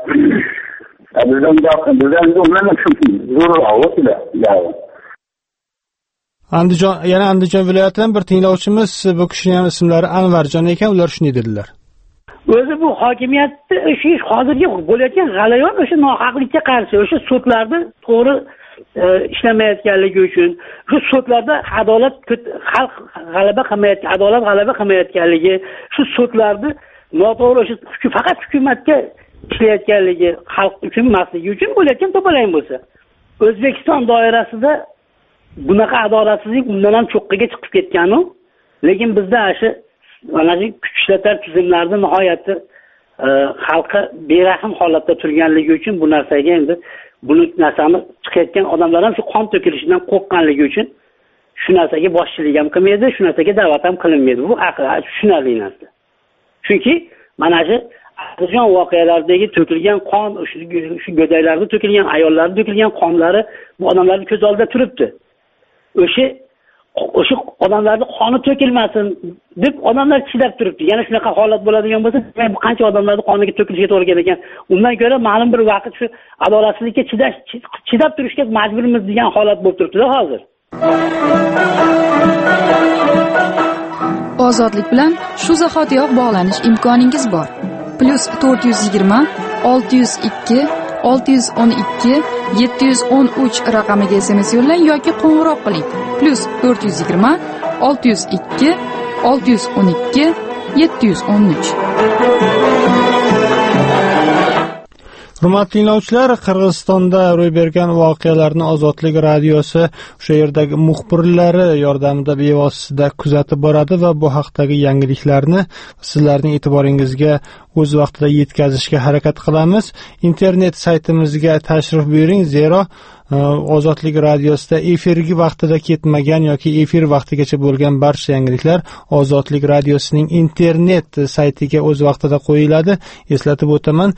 Andijon viloyatidan bir tinglovchimiz, bu kishining ham ismlari Anvarjon ekan, ular shunday dedilar. O'zi bu hokimiyatni o'sha hozirgi bo'layotgan g'alayon o'sha nohaqlikka qarshi, o'sha sudlarda to'g'ri ishlamayotganligi uchun, shu sudlarda adolat xalq g'alaba qilmayotganligi, shu sudlarni noto'g'ri o'sha faqat hukumatga ishlayotganligi, xalq uchun emasligi uchun bo'layotgan to'polon bo'lsa, O'zbekiston doirasida bunaqa adolatsizlik undan ham cho'qqiga chiqib ketgan-u, lekin bizda mana shu kuch ishlatar tizimlarda nihoyatda xalqqa berahm holatda turganligi uchun bu narsaga endi buni narsani chiqayotgan odamlar ham shu qon to'kilishidan qo'rqqanligi uchun shu narsaga boshchilik ham qilmaydi, shu narsaga da'vat ham qilinmaydi. Bu tushunarli narsa. Chunki mana shu Andijon voqealaridagi to'kilgan qon, shu go'daylarda to'kilgan, ayollarda to'kilgan qonlari bu odamlarning ko'z oldida turibdi. O'sha odamlarning qoni to'kilmasin deb odamlar chidab turibdi. Yana shunaqa holat bo'ladigan bo'lsa, bu qancha odamlarning qoniga to'kilishiga to'g'ri kelgan. Undan ko'ra ma'lum bir vaqt shu adolatsizlikka chidab turishga majburmiz degan holat bo'lib turibdi hozir. Ozodlik bilan shu zahotiyoq bog'lanish imkoningiz bor. +420 602 612 713 raqamiga SMS yo'llang yoki qo'ng'iroq qiling. +420 602 612 713. Hurmatli tinglovchilar, Qirg'izistonda ro'y bergan voqealarni Ozodlik radiosi o'sha yerdagi muxbirlari yordamida bevosita kuzatib boradi va bu haqdagi yangiliklarni sizlarning e'tiboringizga o'z vaqtida yetkazishga harakat qilamiz. Internet saytimizga tashrif buyuring, zero Ozodlik radiosida efirgi vaqtida ketmagan yoki efir vaqtigacha bo'lgan barcha yangiliklar Ozodlik radiosining internet saytiga o'z vaqtida qo'yiladi. Eslatib o'taman,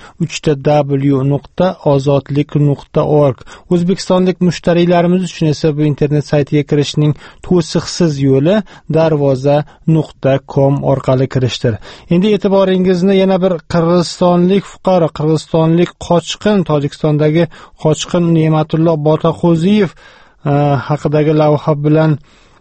3w.ozodlik.org. O'zbekistonlik mushtariylarimiz uchun esa bu internet saytiga kirishning to'siqsiz yo'li darvoza.com orqali kirishdir. Endi e'tiboringizni yana bir qirg'izistonlik fuqaro, qirg'izistonlik qochqin, Tojikistondagi qochqin Ne'matullo Botoqo'ziyev haqidagi lavha bilan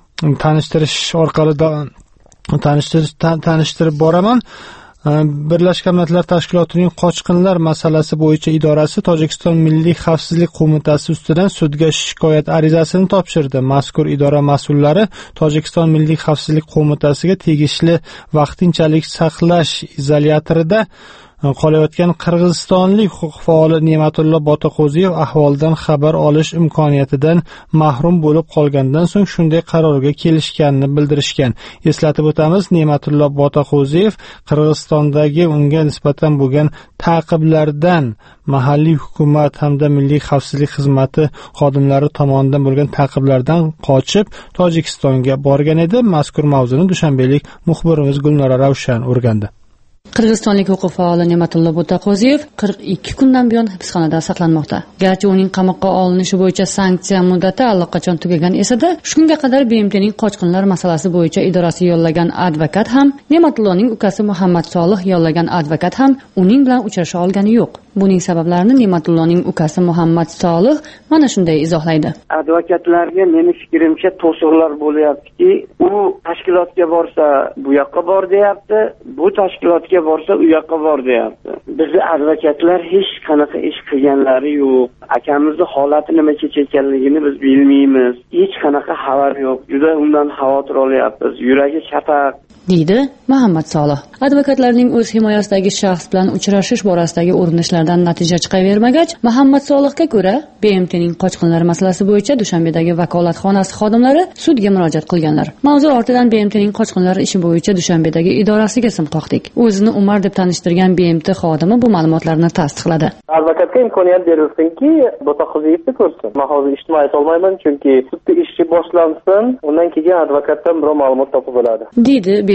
tanishtirib boraman. Birlashgan Millatlar Tashkilotining qochqinlar masalasi bo'yicha idorasi Tojikiston Milliy xavfsizlik qo'mitasi ustidan sudga shikoyat arizasini topshirdi. Mazkur idora mas'ullari Tojikiston Milliy xavfsizlik qo'mitasiga tegishli vaqtinchalik saqlash izolyatorida qolayotgan qirg'izistonlik huquq faoli Ne'matullo Botoqo'ziyev ahvolidan xabar olish imkoniyatidan mahrum bo'lib qolgandan so'ng shunday qarorga kelishganini bildirishgan. Eslatib o'tamiz, Ne'matullo Botoqo'ziyev Qirg'izistondagi unga nisbatan bo'lgan ta'qiblardan mahalliy hukumat hamda milliy xavfsizlik xizmati xodimlari tomonidan bo'lgan ta'qiblardan qochib Tojikistonga borgan edi. Mazkur mavzuni dushanbalik muxbirimiz Gulnora Ravshan o'rgandi. Qirg'izistonlik huquq faoli Ne'matullo Botoqo'ziyev 42 kundan buyon hibsxonada saqlanmoqda. Garchi uning qamoqqa olinishi bo'yicha sanksiya muddati allaqachon tugagan esa-da, shunga qadar BMTning qochqinlar masalasi bo'yicha idorasi yollagan advokat ham, Ne'matulloning ukasi Muhammad Solih yollagan advokat ham uning bilan uchrasha olgani yo'q. Buning sabablarini Ne'matulloning ukasi Muhammad Solih mana shunday izohlaydi. Advokatlarga meni fikrimcha to'siqlar bo'lyaptiki, u tashkilotga borsa bu yoqqa bor deyapti, bu tashkilotga borsa u yoqqa bor deyapti. Bizni advokatlar hech qanaqa ish qilganlari yo'q. Akamizni holati nima kechayotganligini biz bilmaymiz. Hech qanaqa xabar yo'q. Juda undan xavotir olyapmiz. Yuragi chapaq, deydi Muhammad Solih. Advokatlarning o'z himoyasidagi shaxs bilan uchrashish borasidagi urinishlardan natija chiqavermagach, Muhammad Solihga ko'ra, BMTning qochqinlar masalasi bo'yicha Dushanbedagi vakolatxonasi xodimlari sudga murojaat qilganlar. Mavzu ortidan BMTning qochqinlar ishi bo'yicha Dushanbedagi idorasiga sim qoqdik. O'zini Umar deb tanishtirgan BMT xodimi bu ma'lumotlarni tasdiqladi. Advokatga imkoniyat berilsinki, Botoqo'ziyevni ko'rsin. Men hozir ijtimoiy ayta olmayman, chunki sudda ish boshlansin, undan keyin advokatdan biror ma'lumot topib oladi, deydi BMT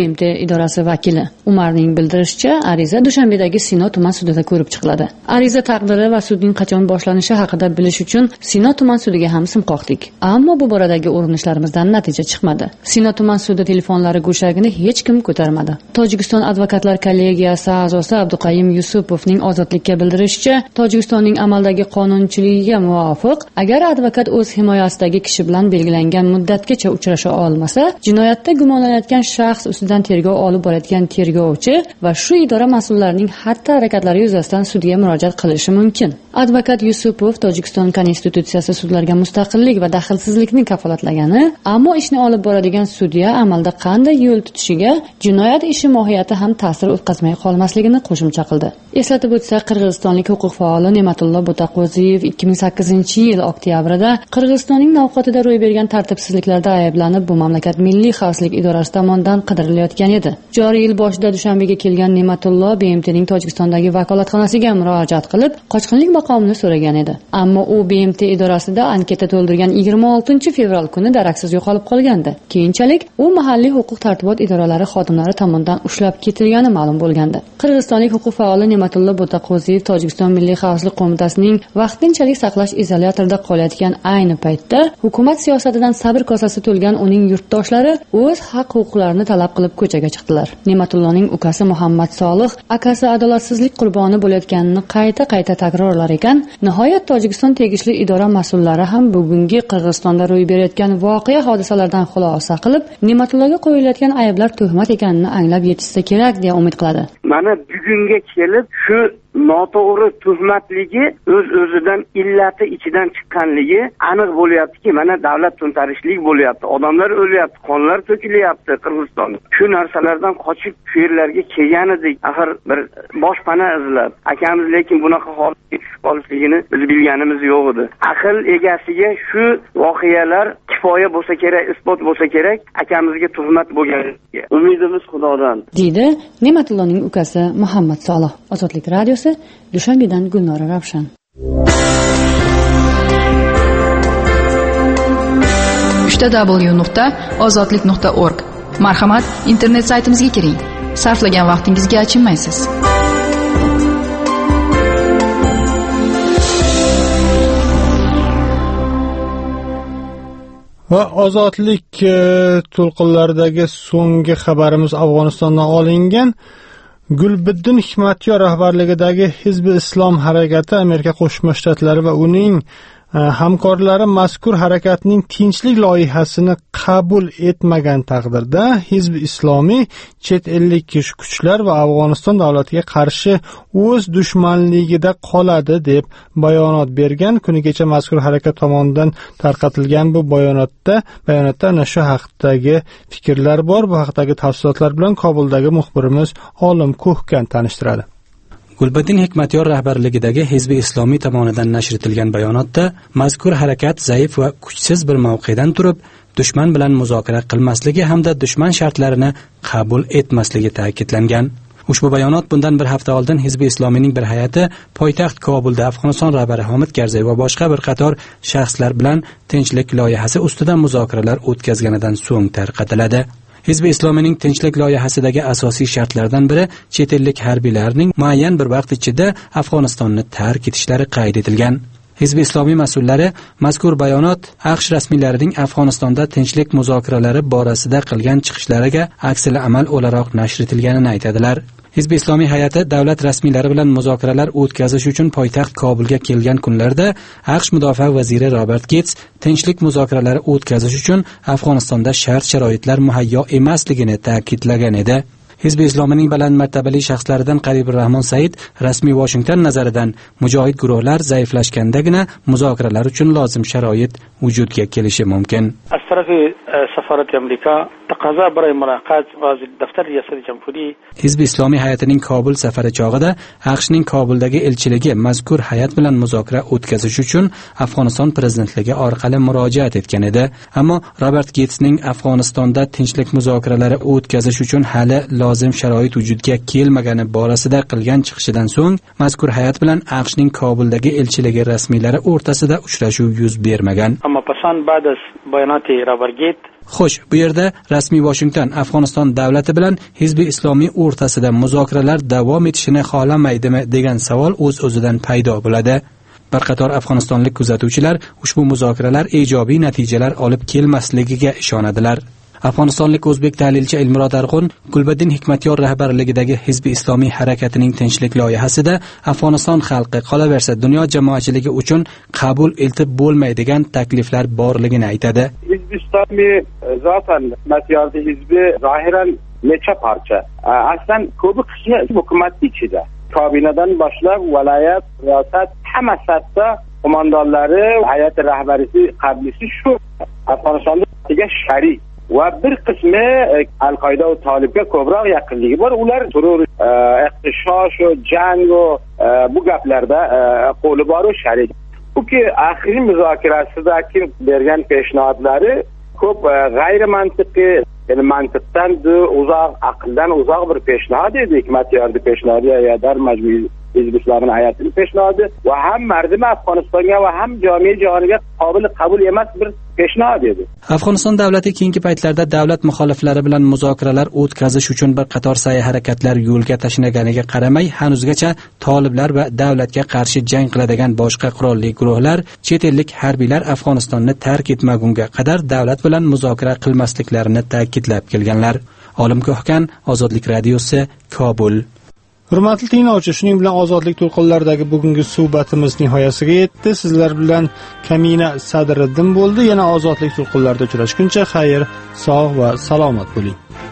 BMT idorasi vakili. Umarning bildirishicha, ariza Dushanbedagi Sino tuman sudida ko'rib chiqiladi. Ariza taqdiri va sudning qachon boshlanishi haqida bilish uchun Sino tuman sudiga ham sim qoqdik. Ammo bu boradagi urinishlarimizdan natija chiqmadi. Sino tuman sudi telefonlari go'shagini hech kim ko'tarmadi. Tojikiston advokatlar kollegiyasi a'zosi Abduqayim Yusupovning ozodlikka bildirishicha, Tojikistonning amaldagi qonunchiligiga muvofiq, agar advokat o'z himoyasidagi kishi bilan belgilangan muddatgacha uchrasha olmasa, jinoyatda gumonlanayotgan shaxs ustidan tergov olib borayotgan tergovchi va shu idora mas'ullarining xatti-harakatlari yuzasidan sudga murojaat qilishi mumkin. Advokat Yusupov Tojikiston konstitutsiyasi sudlarga mustaqillik va daxlsizlikni kafolatlagani, ammo ishni olib boradigan sudya amalda qanday yo'l tutishiga jinoyat ishi mohiyati ham ta'sir o'tkazmay qolmasligini qo'shimcha qildi. Eslatib o'tsak, qirg'izistonlik huquq faoli Ne'matullo Bo'taqo'ziyev 2008-yil oktyabrida Qirg'izistonning Navqotida ro'y bergan tartibsizliklarda ayblanib, bu mamlakat Milliy xavfsizlik idorasi tomonidan qidirilayotgan edi. Joriy yil boshida Dushanbega kelgan Ne'matullo BMTning Tojikistondagi vakolatxonasiga murojaat qilib, qochqinlik maqomini so'ragan edi. Ammo u BMT idorasida anketa to'ldirgan 26-fevral kuni daraksiz yo'qolib qolgandi. Keyinchalik u mahalliy huquq-tartibot idoralari xodimlari tomonidan ushlab ketilgani ma'lum bo'lgandi. Qirg'izistonlik huquq faoli Ne'matullo Bo'taqo'ziyev Tojikiston Milliy xavfsizlik qo'mitasining vaqtinchalik saqlash izolyatorida qolayotgan ayni paytda hukumat siyosatidan sabr kosasi to'lgan uning yurtdoshlari o'z haq-huquqlarini talab qilib ko'chaga chiqdilar. Ne'matulloning ukasi Muhammad Solih akasi adolatsizlik qurboni bo'layotganini qayta takrorlar ekan, nihoyat Tojikiston tegishli idora mas'ullari ham bugungi Qirg'izistonda ro'y berayotgan voqea hodisalardan xulosa qilib, Ne'matulloga qo'yilayotgan ayblar tuhmat ekanini anglab yetishsa kerak deya umid qiladi. Mana bugunga kelib shu noto'g'ri tuhmatligi o'z-o'zidan illati ichidan chiqqanligi aniq bo'lyaptiki, mana davlat to'ntarishlik bo'lyapti, odamlar o'lyapti, qonlar to'kilyapti Qirg'izistonda. Shu narsalardan qochib shu yerlarga kelgan edik, axir bir boshpana izlab. Akamiz lekin bunaqa holatga qolishligini biz bilganimiz yo'q edi. Aql egasiga shu voqealar kifoya bo'lsa kerak, isbot bo'lsa kerak, akamizga tuhmat bo'lgan. Umidimiz Xudodan, deydi Ne'matulloning ukasi Muhammad Solih. Ozodlik radiosi Dushanbedan Gulnora Ravshan. www.ozodlik.org. Marhamat, internet saytimizga kiring. Sarflagan vaqtingizga achinmaysiz. Va ozodlik to'lqinlaridagi so'nggi xabarimiz Afg'onistondan olingan. Gulbiddin Hikmatyor rahbarligidagi Hizb Islom harakati Amerika Qo'shma Shtatlari va uning hamkorlari mazkur harakatning tinchlik loyihasini qabul etmagan taqdirda Hizb Islomiy chet ellik kuchlar va Afg'oniston davlatiga qarshi o'z dushmanligida qoladi deb bayonot bergan. Kuni kecha mazkur harakat tomonidan tarqatilgan bu bayonotda ana shu haqdagi fikrlar bor. Bu haqdagi tafsilotlar bilan Kobuldagi muxbirimiz Olim Ko'hkan tanishtiradi. Gulbiddin Hikmatyor rahbarligidagi Hizb Islomiy tomonidan nashr etilgan bayonotda mazkur harakat zaif va kuchsiz bir mavqedan turib, dushman bilan muzokara qilmasligi hamda dushman shartlarini qabul etmasligi ta'kidlangan. Ushbu bayonot bundan bir hafta oldin Hizb Islomiyning bir hay'ati poytaxt Kobulda Afg'oniston rahbari Hamid Karzay va boshqa bir qator shaxslar bilan tinchlik loyihasi ustida muzokaralar o'tkazganidan so'ng tarqatiladi. Hizb Islomiyning tinchlik loyihasidagi asosiy shartlardan biri chet ellik harbiylarning muayyan bir vaqt ichida Afg'onistonni tark etishlari qayd etilgan. Hizb Islomiy mas'ullari mazkur bayonot AQSh rasmiylarining Afg'onistonda tinchlik muzokaralari borasida qilgan chiqishlariga aksila amal o'laroq nashr etilganini aytadilar. Hizb Islomiy hay'ati davlat rasmiylari bilan muzokaralar o'tkazish uchun poytaxt Kobulga kelgan kunlarda AQSh mudofaa vaziri Robert Gates tinchlik muzokaralari o'tkazish uchun Afg'onistonda shart-sharoitlar muhayyo emasligini ta'kidlagan edi. Hizb Islomiyning baland martabali shaxslaridan Qaribur Rahmon Said rasmiy Washington nazaridan mujohid guruhlar zaiflashgandagina muzokaralar uchun lozim sharoit vujudga kelishi mumkin. Hizb Islomiy hay'atining Kobul safari chog'ida AQShning Kobuldagi elchiligi mazkur hay'at bilan muzokara o'tkazish uchun Afg'oniston prezidentligi orqali murojaat etgan edi. Ammo Robert Gatesning Afg'onistonda tinchlik muzokaralari o'tkazish uchun hali lozim sharoit vujudga kelmagani borasida qilgan chiqishidan so'ng mazkur hay'at bilan AQShning Kobuldagi elchiligi rasmiylari o'rtasida uchrashuv yuz bermagan. Ammo pasan ba'd az bayonoti Robert Gates Xo'sh, bu yerda rasmiy Washington Afg'oniston davlati bilan Hizbi islomiy o'rtasida muzokaralar davom etishini xohlamaydimi degan savol o'z-o'zidan paydo bo'ladi. Bir qator afg'onistonlik kuzatuvchilar ushbu muzokaralar ijobiy natijalar olib kelmasligiga ishonadilar. Afg'onistonlik o'zbek tahlilchi Elmurod Arg'un Gulbuddin Hikmatyor rahbarligidagi Hizbi islomiy harakatining tinchlik loyihasida Afg'oniston xalqi qolaversa dunyo jamoatchiligi uchun qabul etib bo'lmaydigan takliflar borligini aytadi. Hizbi islomiy zotan Hikmatyordi hizbi zohiran necha parcha. Aslan ko'pi qismi hukumatning ichida. Kabinadan boshlab viloyat, riyosat hamma satda qo'mondonlari, hay'at rahbarisi, qablisi shu Afg'onistonga sharik. Va bir qismi Al-Qoida va Tolibga ko'proq yaqinligi bor. Ular terror, iqtishosh va jang va bu gaplarda qo'li bor va sharik. Buki oxirgi muzokarasidagi bergan peshnihodlari ko'p g'ayri mantiqiy, ya'ni mantiqdan uzoq, aqldan uzoq bir peshnihod edi. Hikmatyordi peshnihodi ya dar majmui hizblarning hayotini peshnihodi va ham mardum Afg'onistonga va ham jamiy jahonga qobil qabul emas bir peshnihod edi. Afg'oniston davlati keyingi paytlarda davlat muxoliflari bilan muzokaralar o'tkazish uchun bir qator sa'y-harakatlar yo'lga tashlaganiga qaramay, hanuzgacha toliblar va davlatga qarshi jang qiladigan boshqa qurolli guruhlar, chet ellik harbiylar Afg'onistonni tark etmagunga qadar davlat bilan muzokara qilmasliklarini ta'kidlab kelganlar. Olim Ko'hkan, Ozodlik radiosi, Kobul. Hurmatli tinglovchi, shuning bilan ozodlik to'lqinlaridagi bugungi suhbatimiz nihoyasiga yetdi. Sizlar bilan Kamina Sadriddin bo'ldi. Yana ozodlik to'lqinlarida uchrashguncha xayr, sog' va salomat bo'ling.